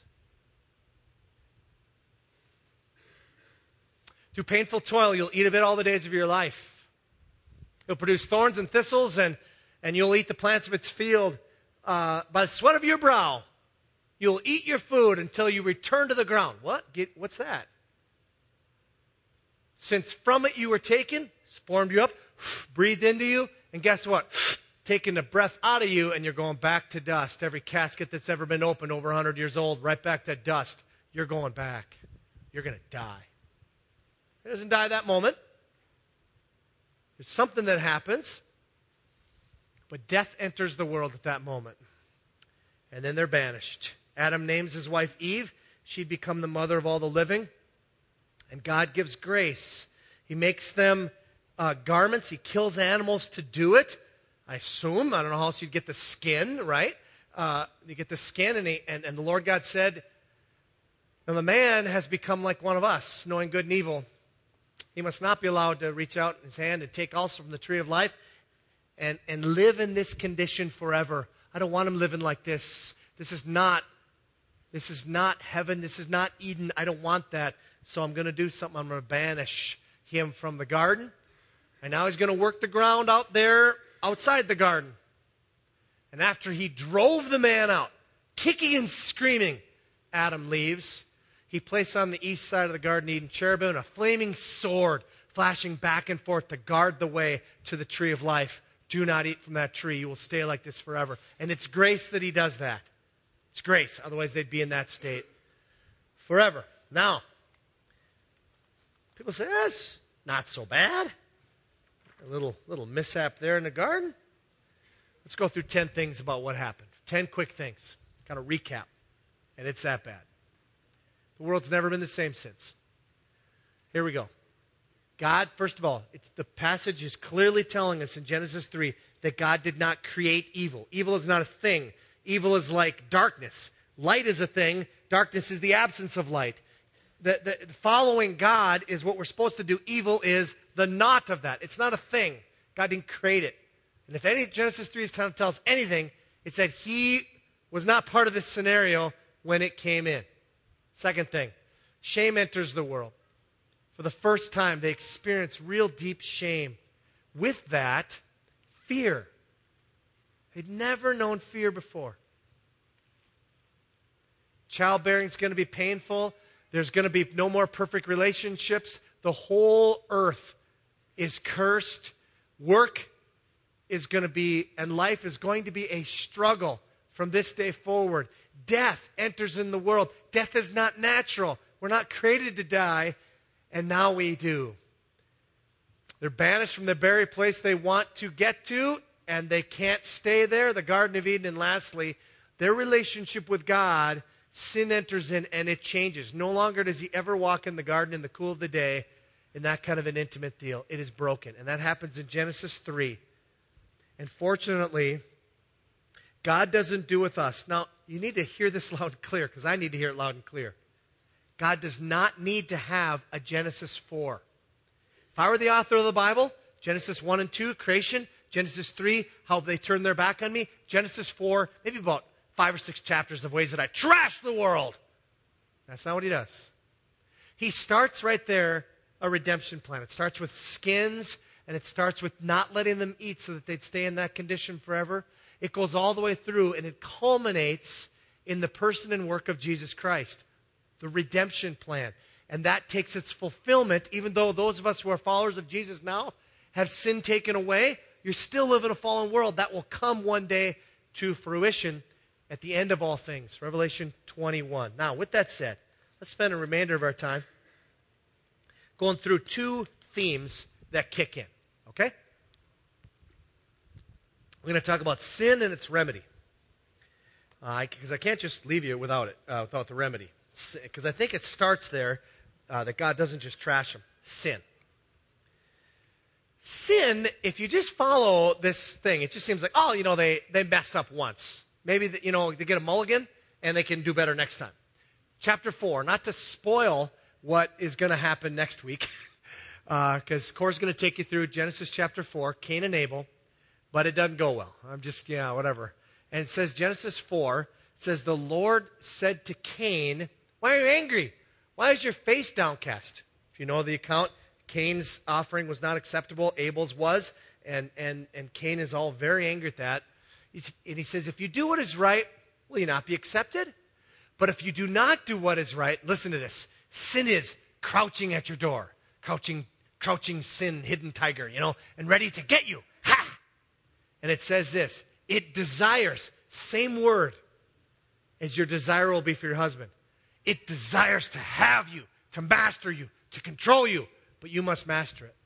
Through painful toil, you'll eat of it all the days of your life. It'll produce thorns and thistles, and, and you'll eat the plants of its field. Uh, by the sweat of your brow, you'll eat your food until you return to the ground. What? Get, what's that? Since from it you were taken, formed you up, breathed into you, and guess what? Taking the breath out of you, and you're going back to dust. Every casket that's ever been opened over one hundred years old, right back to dust. You're going back. You're going to die. It doesn't die that moment. There's something that happens, but death enters the world at that moment. And then they're banished. Adam names his wife Eve. She'd become the mother of all the living. And God gives grace. He makes them uh, garments. He kills animals to do it. I assume. I don't know how else you'd get the skin, right? Uh, you get the skin, and, he, and, and the Lord God said, "Now the man has become like one of us, knowing good and evil. He must not be allowed to reach out his hand and take also from the tree of life and, and live in this condition forever." I don't want him living like this. This is not, this is not heaven. This is not Eden. I don't want that. So I'm going to do something. I'm going to banish him from the garden. And now he's going to work the ground out there outside the garden. And after he drove the man out, kicking and screaming, Adam leaves. He placed on the east side of the Garden of Eden cherubim and a flaming sword flashing back and forth to guard the way to the tree of life. Do not eat from that tree. You will stay like this forever. And it's grace that he does that. It's grace. Otherwise, they'd be in that state forever. Now, people say, that's not so bad. A little, little mishap there in the garden. Let's go through ten things about what happened. ten quick things. Kind of recap. And it's that bad. The world's never been the same since. Here we go. God, first of all, it's, the passage is clearly telling us in Genesis three that God did not create evil. Evil is not a thing. Evil is like darkness. Light is a thing. Darkness is the absence of light. The, the, following God is what we're supposed to do. Evil is the not of that. It's not a thing. God didn't create it. And if any Genesis three is trying to tell us anything, it's that he was not part of this scenario when it came in. Second thing, shame enters the world. For the first time, they experience real deep shame. With that, fear. They'd never known fear before. Childbearing is going to be painful. There's going to be no more perfect relationships. The whole earth is cursed. Work is going to be, and life is going to be a struggle from this day forward. Death enters in the world. Death is not natural. We're not created to die, and now we do. They're banished from the very place they want to get to, and they can't stay there, the Garden of Eden. And lastly, their relationship with God, sin enters in, and it changes. No longer does he ever walk in the garden in the cool of the day in that kind of an intimate deal. It is broken, and that happens in Genesis three. And fortunately, God doesn't do with us. Now, you need to hear this loud and clear, because I need to hear it loud and clear. God does not need to have a Genesis four. If I were the author of the Bible, Genesis one and two, creation. Genesis three, how they turned their back on me. Genesis four, maybe about five or six chapters of ways that I trash the world. That's not what he does. He starts right there a redemption plan. It starts with skins, and it starts with not letting them eat so that they'd stay in that condition forever. It goes all the way through, and it culminates in the person and work of Jesus Christ, the redemption plan. And that takes its fulfillment, even though those of us who are followers of Jesus now have sin taken away, you're still living in a fallen world. That will come one day to fruition at the end of all things. Revelation twenty-one. Now, with that said, let's spend a remainder of our time going through two themes that kick in, okay? We're going to talk about sin and its remedy. Because uh, I can't just leave you without it, uh, without the remedy. Because I think it starts there, uh, that God doesn't just trash them. Sin. Sin, if you just follow this thing, it just seems like, oh, you know, they, they messed up once. Maybe, the, you know, they get a mulligan, and they can do better next time. Chapter four, not to spoil what is going to happen next week, because uh, Cora's going to take you through Genesis chapter four, Cain and Abel, but it doesn't go well. I'm just, yeah, whatever. And it says, Genesis four, it says, the Lord said to Cain, why are you angry? Why is your face downcast? If you know the account, Cain's offering was not acceptable, Abel's was, and, and, and Cain is all very angry at that. He's, and he says, if you do what is right, will you not be accepted? But if you do not do what is right, listen to this, sin is crouching at your door. crouching, crouching sin, hidden tiger, you know, and ready to get you. Ha! And it says this, it desires, same word as your desire will be for your husband. It desires to have you, to master you, to control you, but you must master it.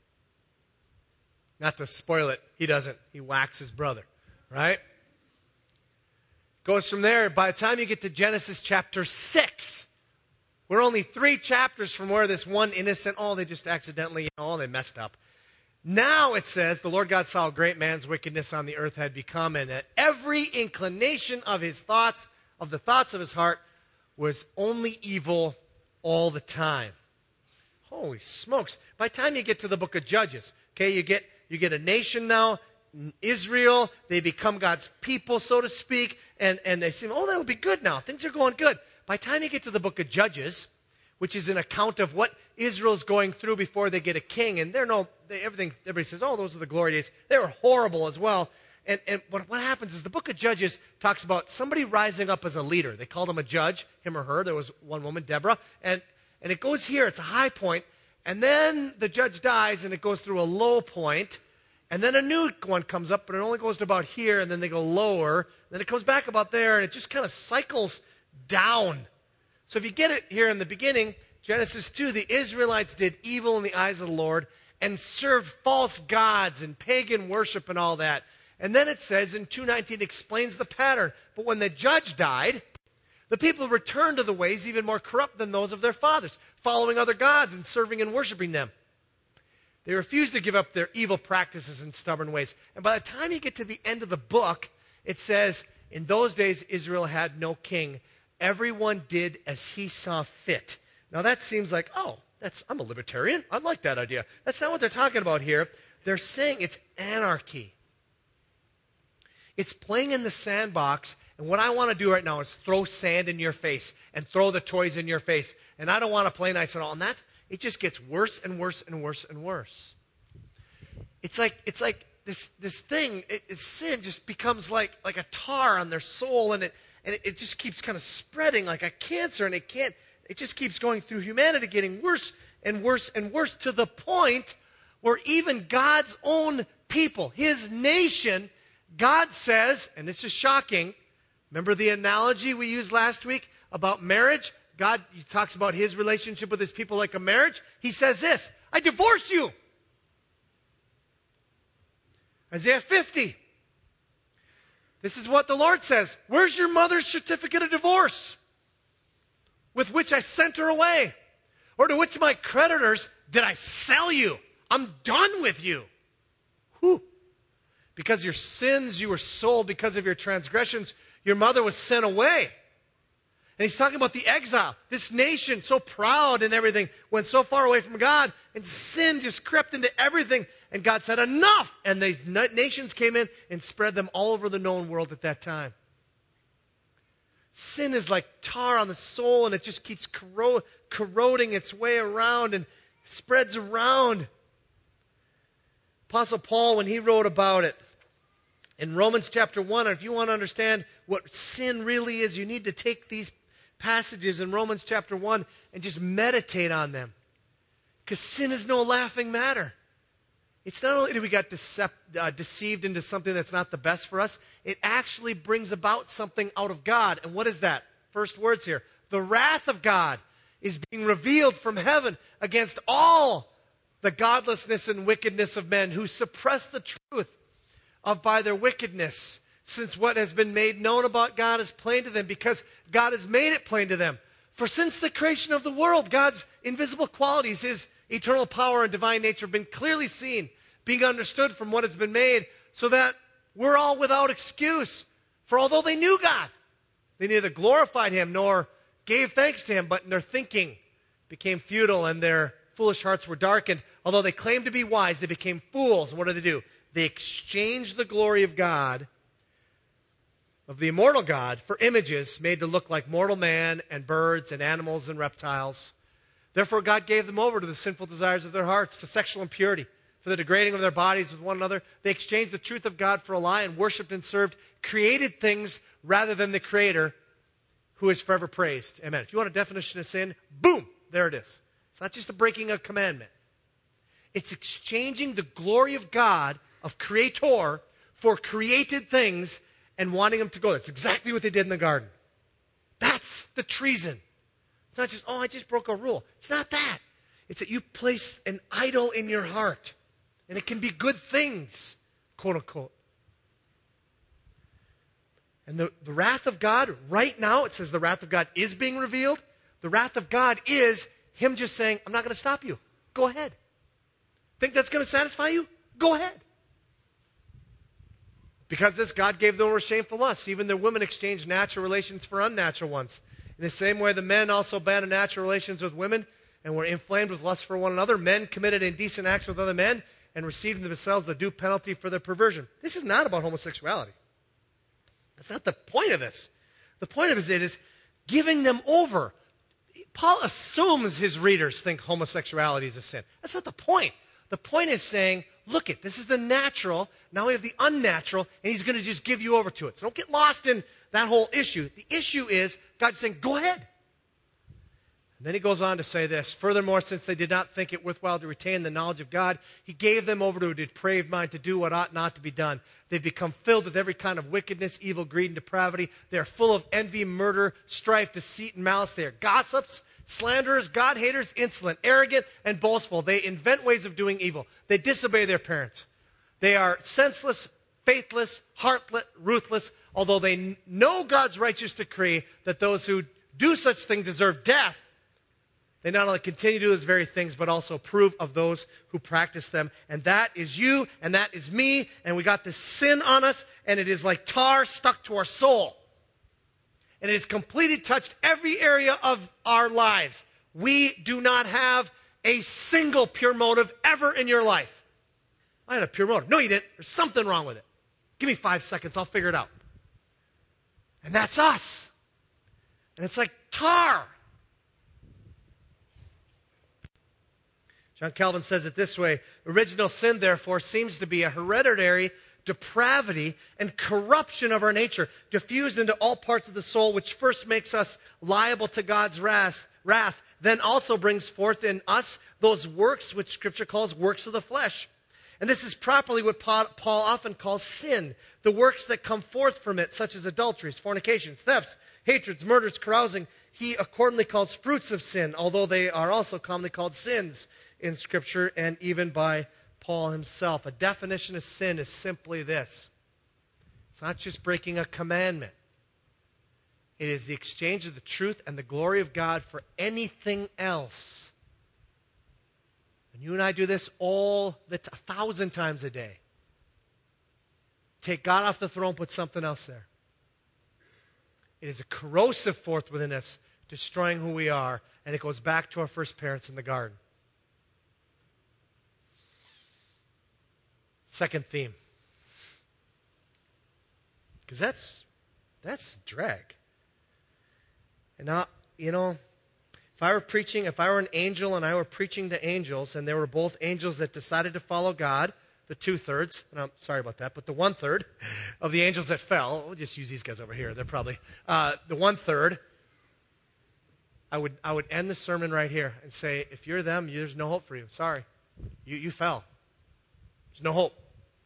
Not to spoil it, he doesn't. He whacks his brother, right? Goes from there. By the time you get to Genesis chapter six, we're only three chapters from where this one innocent, oh, they just accidentally, you know, they messed up. Now it says, the Lord God saw how great man's wickedness on the earth had become, and that every inclination of his thoughts, of the thoughts of his heart, was only evil all the time. Holy smokes. By the time you get to the book of Judges, okay, you get you get a nation now, Israel, they become God's people, so to speak, and, and they say, oh, that'll be good now. Things are going good. By the time you get to the book of Judges, which is an account of what Israel's going through before they get a king, and they're no, they, everything, everybody says, oh, those are the glory days. They were horrible as well. And, and what, what happens is the book of Judges talks about somebody rising up as a leader. They called him a judge, him or her. There was one woman, Deborah. And, and it goes here. It's a high point. And then the judge dies, and it goes through a low point. And then a new one comes up, but it only goes to about here, and then they go lower. Then it comes back about there, and it just kind of cycles down. So if you get it here in the beginning, Genesis two, the Israelites did evil in the eyes of the Lord and served false gods and pagan worship and all that. And then it says in two nineteen, explains the pattern. But when the judge died, the people returned to the ways even more corrupt than those of their fathers, following other gods and serving and worshiping them. They refused to give up their evil practices and stubborn ways. And by the time you get to the end of the book, it says, in those days Israel had no king. Everyone did as he saw fit. Now that seems like, oh, that's I'm a libertarian. I like that idea. That's not what they're talking about here. They're saying it's anarchy. It's playing in the sandbox, and what I want to do right now is throw sand in your face and throw the toys in your face. And I don't want to play nice at all. And that's it just gets worse and worse and worse and worse. It's like it's like this this thing, it, it, sin just becomes like like a tar on their soul, and it and it, it just keeps kind of spreading like a cancer, and it can't. It just keeps going through humanity, getting worse and worse and worse to the point where even God's own people, His nation, God says, and this is shocking. Remember the analogy we used last week about marriage? God he talks about his relationship with his people like a marriage. He says this, I divorce you. Isaiah fifty. This is what the Lord says. Where's your mother's certificate of divorce? With which I sent her away. Or to which of my creditors did I sell you? I'm done with you. Whew. Because of your sins you were sold. Because of your transgressions, your mother was sent away. And he's talking about the exile. This nation, so proud and everything, went so far away from God, and sin just crept into everything. And God said, enough! And the nations came in and spread them all over the known world at that time. Sin is like tar on the soul, and it just keeps corro- corroding its way around and spreads around. Apostle Paul, when he wrote about it, in Romans chapter one, if you want to understand what sin really is, you need to take these passages in Romans chapter one and just meditate on them. Because sin is no laughing matter. It's not only that we got decept, uh, deceived into something that's not the best for us, it actually brings about something out of God. And what is that? First words here. The wrath of God is being revealed from heaven against all the godlessness and wickedness of men who suppress the truth of by their wickedness, since what has been made known about God is plain to them, because God has made it plain to them. For since the creation of the world, God's invisible qualities, His eternal power and divine nature have been clearly seen, being understood from what has been made, so that we're all without excuse. For although they knew God, they neither glorified Him nor gave thanks to Him, but in their thinking became futile, and their foolish hearts were darkened. Although they claimed to be wise, they became fools. And what did they do? They exchanged the glory of God, of the immortal God, for images made to look like mortal man and birds and animals and reptiles. Therefore God gave them over to the sinful desires of their hearts, to sexual impurity, for the degrading of their bodies with one another. They exchanged the truth of God for a lie and worshipped and served created things rather than the Creator, who is forever praised. Amen. If you want a definition of sin, boom, there it is. It's not just the breaking of a commandment. It's exchanging the glory of God, of Creator, for created things and wanting them to go. That's exactly what they did in the garden. That's the treason. It's not just, oh, I just broke a rule. It's not that. It's that you place an idol in your heart. And it can be good things, quote unquote. And the, the wrath of God, right now, it says the wrath of God is being revealed. The wrath of God is Him just saying, I'm not going to stop you. Go ahead. Think that's going to satisfy you? Go ahead. Because this, God gave them over shameful lusts. Even the women exchanged natural relations for unnatural ones. In the same way, the men also abandoned natural relations with women and were inflamed with lust for one another. Men committed indecent acts with other men and received in themselves the due penalty for their perversion. This is not about homosexuality. That's not the point of this. The point of it is giving them over. Paul assumes his readers think homosexuality is a sin. That's not the point. The point is saying, look it, this is the natural, now we have the unnatural, and he's going to just give you over to it. So don't get lost in that whole issue. The issue is God's saying, go ahead. And then he goes on to say this, furthermore, since they did not think it worthwhile to retain the knowledge of God, he gave them over to a depraved mind to do what ought not to be done. They've become filled with every kind of wickedness, evil, greed, and depravity. They are full of envy, murder, strife, deceit, and malice. They are gossips, slanderers, God-haters, insolent, arrogant, and boastful. They invent ways of doing evil. They disobey their parents. They are senseless, faithless, heartless, ruthless, although they know God's righteous decree that those who do such things deserve death. They not only continue to do those very things, but also approve of those who practice them. And that is you, and that is me, and we got this sin on us, and it is like tar stuck to our soul. And it has completely touched every area of our lives. We do not have a single pure motive ever in your life. I had a pure motive. No, you didn't. There's something wrong with it. Give me five seconds. I'll figure it out. And that's us. And it's like tar. John Calvin says it this way, original sin, therefore, seems to be a hereditary depravity and corruption of our nature, diffused into all parts of the soul, which first makes us liable to God's wrath, wrath, then also brings forth in us those works which Scripture calls works of the flesh. And this is properly what Paul often calls sin, the works that come forth from it, such as adulteries, fornications, thefts, hatreds, murders, carousing. He accordingly calls fruits of sin, although they are also commonly called sins in Scripture and even by Paul himself. A definition of sin is simply this. It's not just breaking a commandment. It is the exchange of the truth and the glory of God for anything else. And you and I do this all the t- a thousand times a day. Take God off the throne, put something else there. It is a corrosive force within us, destroying who we are, and it goes back to our first parents in the garden. Second theme. Because that's, that's drag. And now, you know, if I were preaching, if I were an angel and I were preaching to angels, and they were both angels that decided to follow God, the two-thirds, and I'm sorry about that, but the one-third of the angels that fell, we'll just use these guys over here, they're probably, uh, the one-third, I would, I would end the sermon right here and say, if you're them, there's no hope for you. Sorry. You, you fell. There's no hope.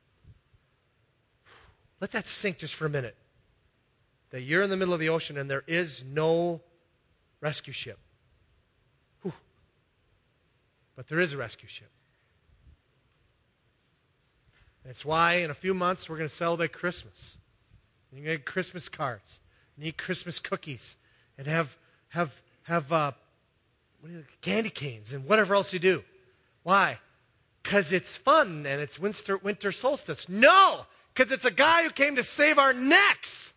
Let that sink just for a minute. That you're in the middle of the ocean and there is no rescue ship. Whew. But there is a rescue ship. And it's why in a few months we're going to celebrate Christmas. And you're going to get Christmas cards. And eat Christmas cookies. And have have have uh, what are you, candy canes and whatever else you do. Why? Because it's fun and it's winter, winter solstice. No! Because it's a guy who came to save our necks.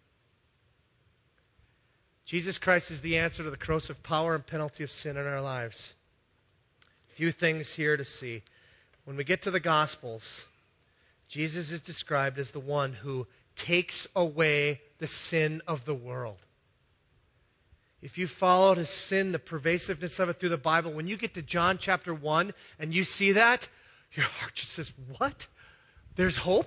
Jesus Christ is the answer to the corrosive power and penalty of sin in our lives. A few things here to see. When we get to the Gospels, Jesus is described as the one who takes away the sin of the world. If you follow his sin, the pervasiveness of it through the Bible, when you get to John chapter one and you see that, your heart just says, what? There's hope?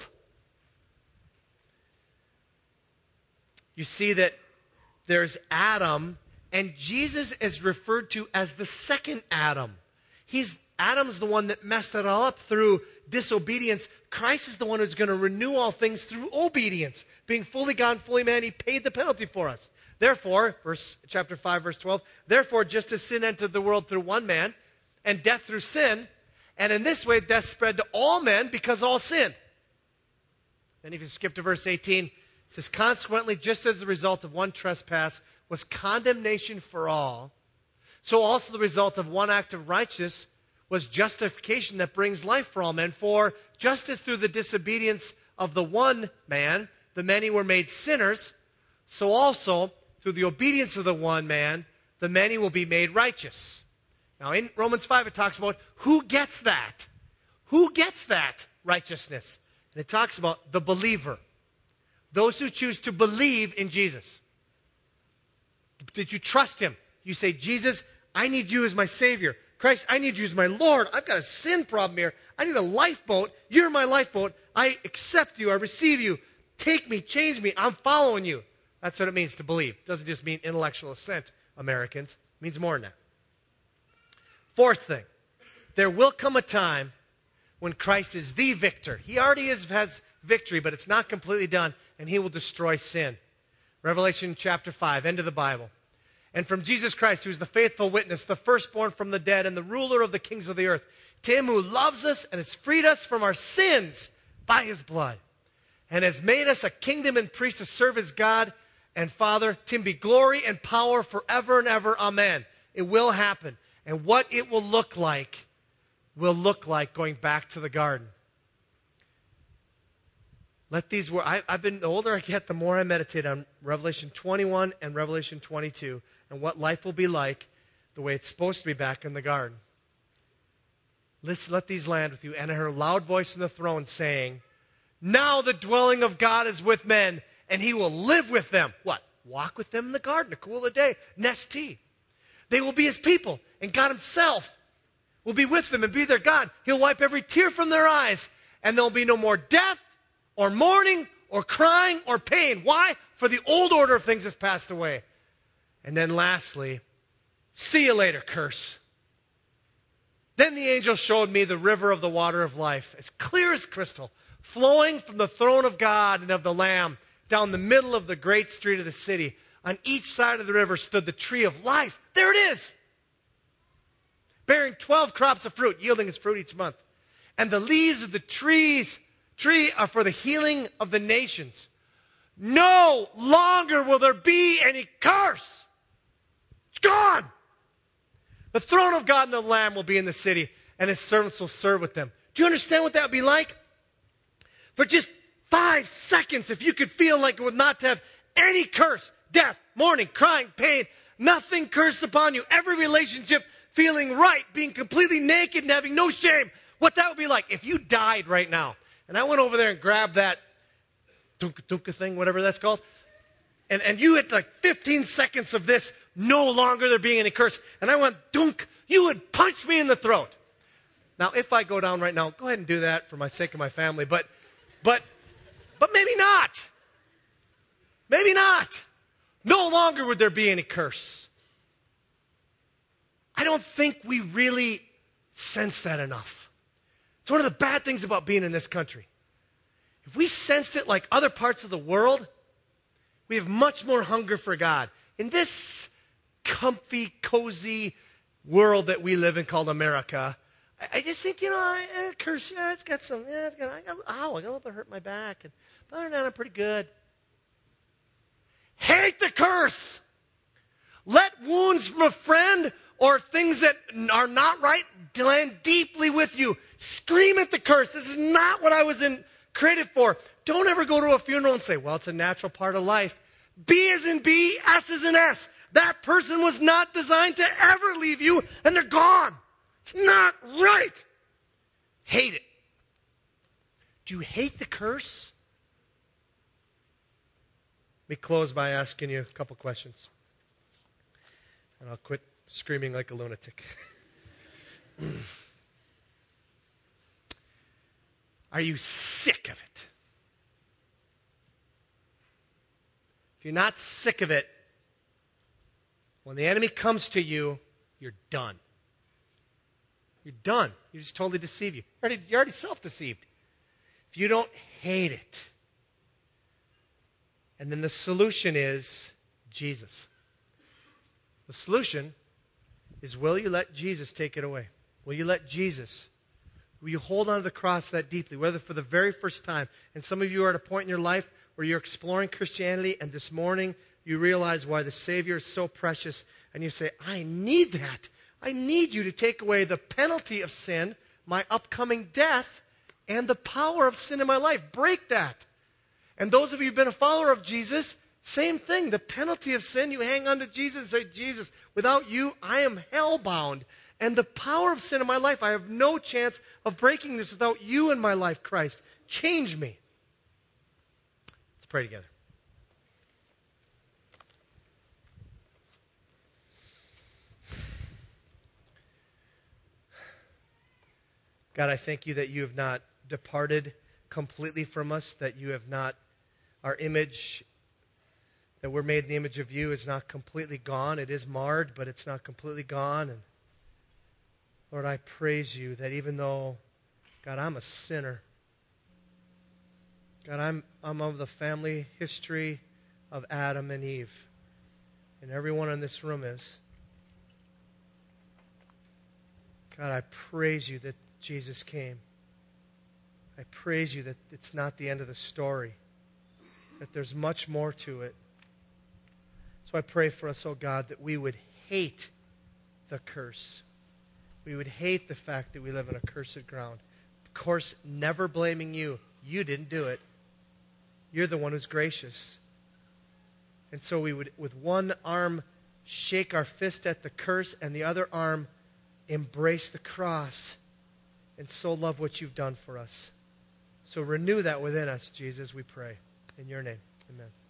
You see that there's Adam And Jesus is referred to as the second Adam. He's Adam's the one that messed it all up through disobedience. Christ is the one who's going to renew all things through obedience. Being fully God and fully man, he paid the penalty for us. Therefore, verse chapter five, verse twelve, therefore, just as sin entered the world through one man, and death through sin, and in this way death spread to all men because all sinned. Then if you skip to verse eighteen, it says, consequently, just as the result of one trespass was condemnation for all, so also the result of one act of righteousness was justification that brings life for all men. For just as through the disobedience of the one man, the many were made sinners, so also through the obedience of the one man, the many will be made righteous. Now in Romans five, it talks about who gets that. Who gets that righteousness? And it talks about the believer. Those who choose to believe in Jesus. Did you trust him? You say, Jesus, I need you as my Savior. Christ, I need you as my Lord. I've got a sin problem here. I need a lifeboat. You're my lifeboat. I accept you. I receive you. Take me, change me. I'm following you. That's what it means to believe. It doesn't just mean intellectual assent, Americans. It means more than that. Fourth thing, there will come a time when Christ is the victor. He already is, has victory, but it's not completely done, and he will destroy sin. Revelation chapter five, end of the Bible. And from Jesus Christ, who is the faithful witness, the firstborn from the dead, and the ruler of the kings of the earth, to him who loves us and has freed us from our sins by his blood, and has made us a kingdom and priests to serve his God and Father, to him be glory and power forever and ever. Amen. It will happen. And what it will look like will look like going back to the garden. Let these words, I, I've been, the older I get, the more I meditate on Revelation twenty-one and Revelation twenty-two and what life will be like the way it's supposed to be back in the garden. Listen, let these land with you. And I heard a loud voice from the throne saying, now the dwelling of God is with men, and he will live with them. What? Walk with them in the garden to cool the day. Nest tea. They will be his people, and God himself will be with them and be their God. He'll wipe every tear from their eyes, and there'll be no more death or mourning or crying or pain. Why? For the old order of things has passed away. And then lastly, see you later, curse. Then the angel showed me the river of the water of life, as clear as crystal, flowing from the throne of God and of the Lamb down the middle of the great street of the city. On each side of the river stood the tree of life. There it is. Bearing twelve crops of fruit, yielding its fruit each month. And the leaves of the trees, tree are for the healing of the nations. No longer will there be any curse. It's gone. The throne of God and the Lamb will be in the city, and his servants will serve with them. Do you understand what that would be like? For just five seconds, if you could feel like it would not to have any curse, death, mourning, crying, pain, nothing cursed upon you, every relationship feeling right, being completely naked and having no shame, what that would be like if you died right now. And I went over there and grabbed that dunka dunka thing, whatever that's called, and, and you had like fifteen seconds of this, no longer there being any curse, and I went dunk, you would punch me in the throat. Now, if I go down right now, go ahead and do that for my sake of my family, but But, but maybe not. Maybe not. No longer would there be any curse. I don't think we really sense that enough. It's one of the bad things about being in this country. If we sensed it like other parts of the world, we have much more hunger for God. In this comfy, cozy world that we live in called America, I just think, you know, I, I curse, yeah, it's got some, yeah, it's got, I got, ow, I got a little bit hurt my back. And other than that, I'm pretty good. Hate the curse. Let wounds from a friend or things that are not right land deeply with you. Scream at the curse. This is not what I was in, created for. Don't ever go to a funeral and say, well, it's a natural part of life. B is in B, S is in S. That person was not designed to ever leave you, and they're gone. It's not right. Hate it. Do you hate the curse? Let me close by asking you a couple questions. And I'll quit screaming like a lunatic. Are you sick of it? If you're not sick of it, When the enemy comes to you, you're done. You're done. You just totally deceive you. You're already, you're already self-deceived. If you don't hate it. And then the solution is Jesus. The solution is, will you let Jesus take it away? Will you let Jesus? Will you hold on to the cross that deeply, whether for the very first time? And some of you are at a point in your life where you're exploring Christianity, and this morning you realize why the Savior is so precious, and you say, I need that. I need you to take away the penalty of sin, my upcoming death, and the power of sin in my life. Break that. And those of you who've been a follower of Jesus, same thing. The penalty of sin, you hang on to Jesus and say, Jesus, without you, I am hellbound. And the power of sin in my life, I have no chance of breaking this without you in my life, Christ. Change me. Let's pray together. God, I thank you that you have not departed completely from us, that you have not, our image, that we're made in the image of you is not completely gone. It is marred, but it's not completely gone. And Lord, I praise you that even though, God, I'm a sinner, God, I'm, I'm of the family history of Adam and Eve, and everyone in this room is. God, I praise you that Jesus came. I praise you that it's not the end of the story, that there's much more to it. So I pray for us, oh God, that we would hate the curse. We would hate the fact that we live in a cursed ground. Of course, never blaming you. You didn't do it. You're the one who's gracious. And so we would, with one arm, shake our fist at the curse, and the other arm, embrace the cross, and so love what you've done for us. So renew that within us, Jesus, we pray. In your name, amen.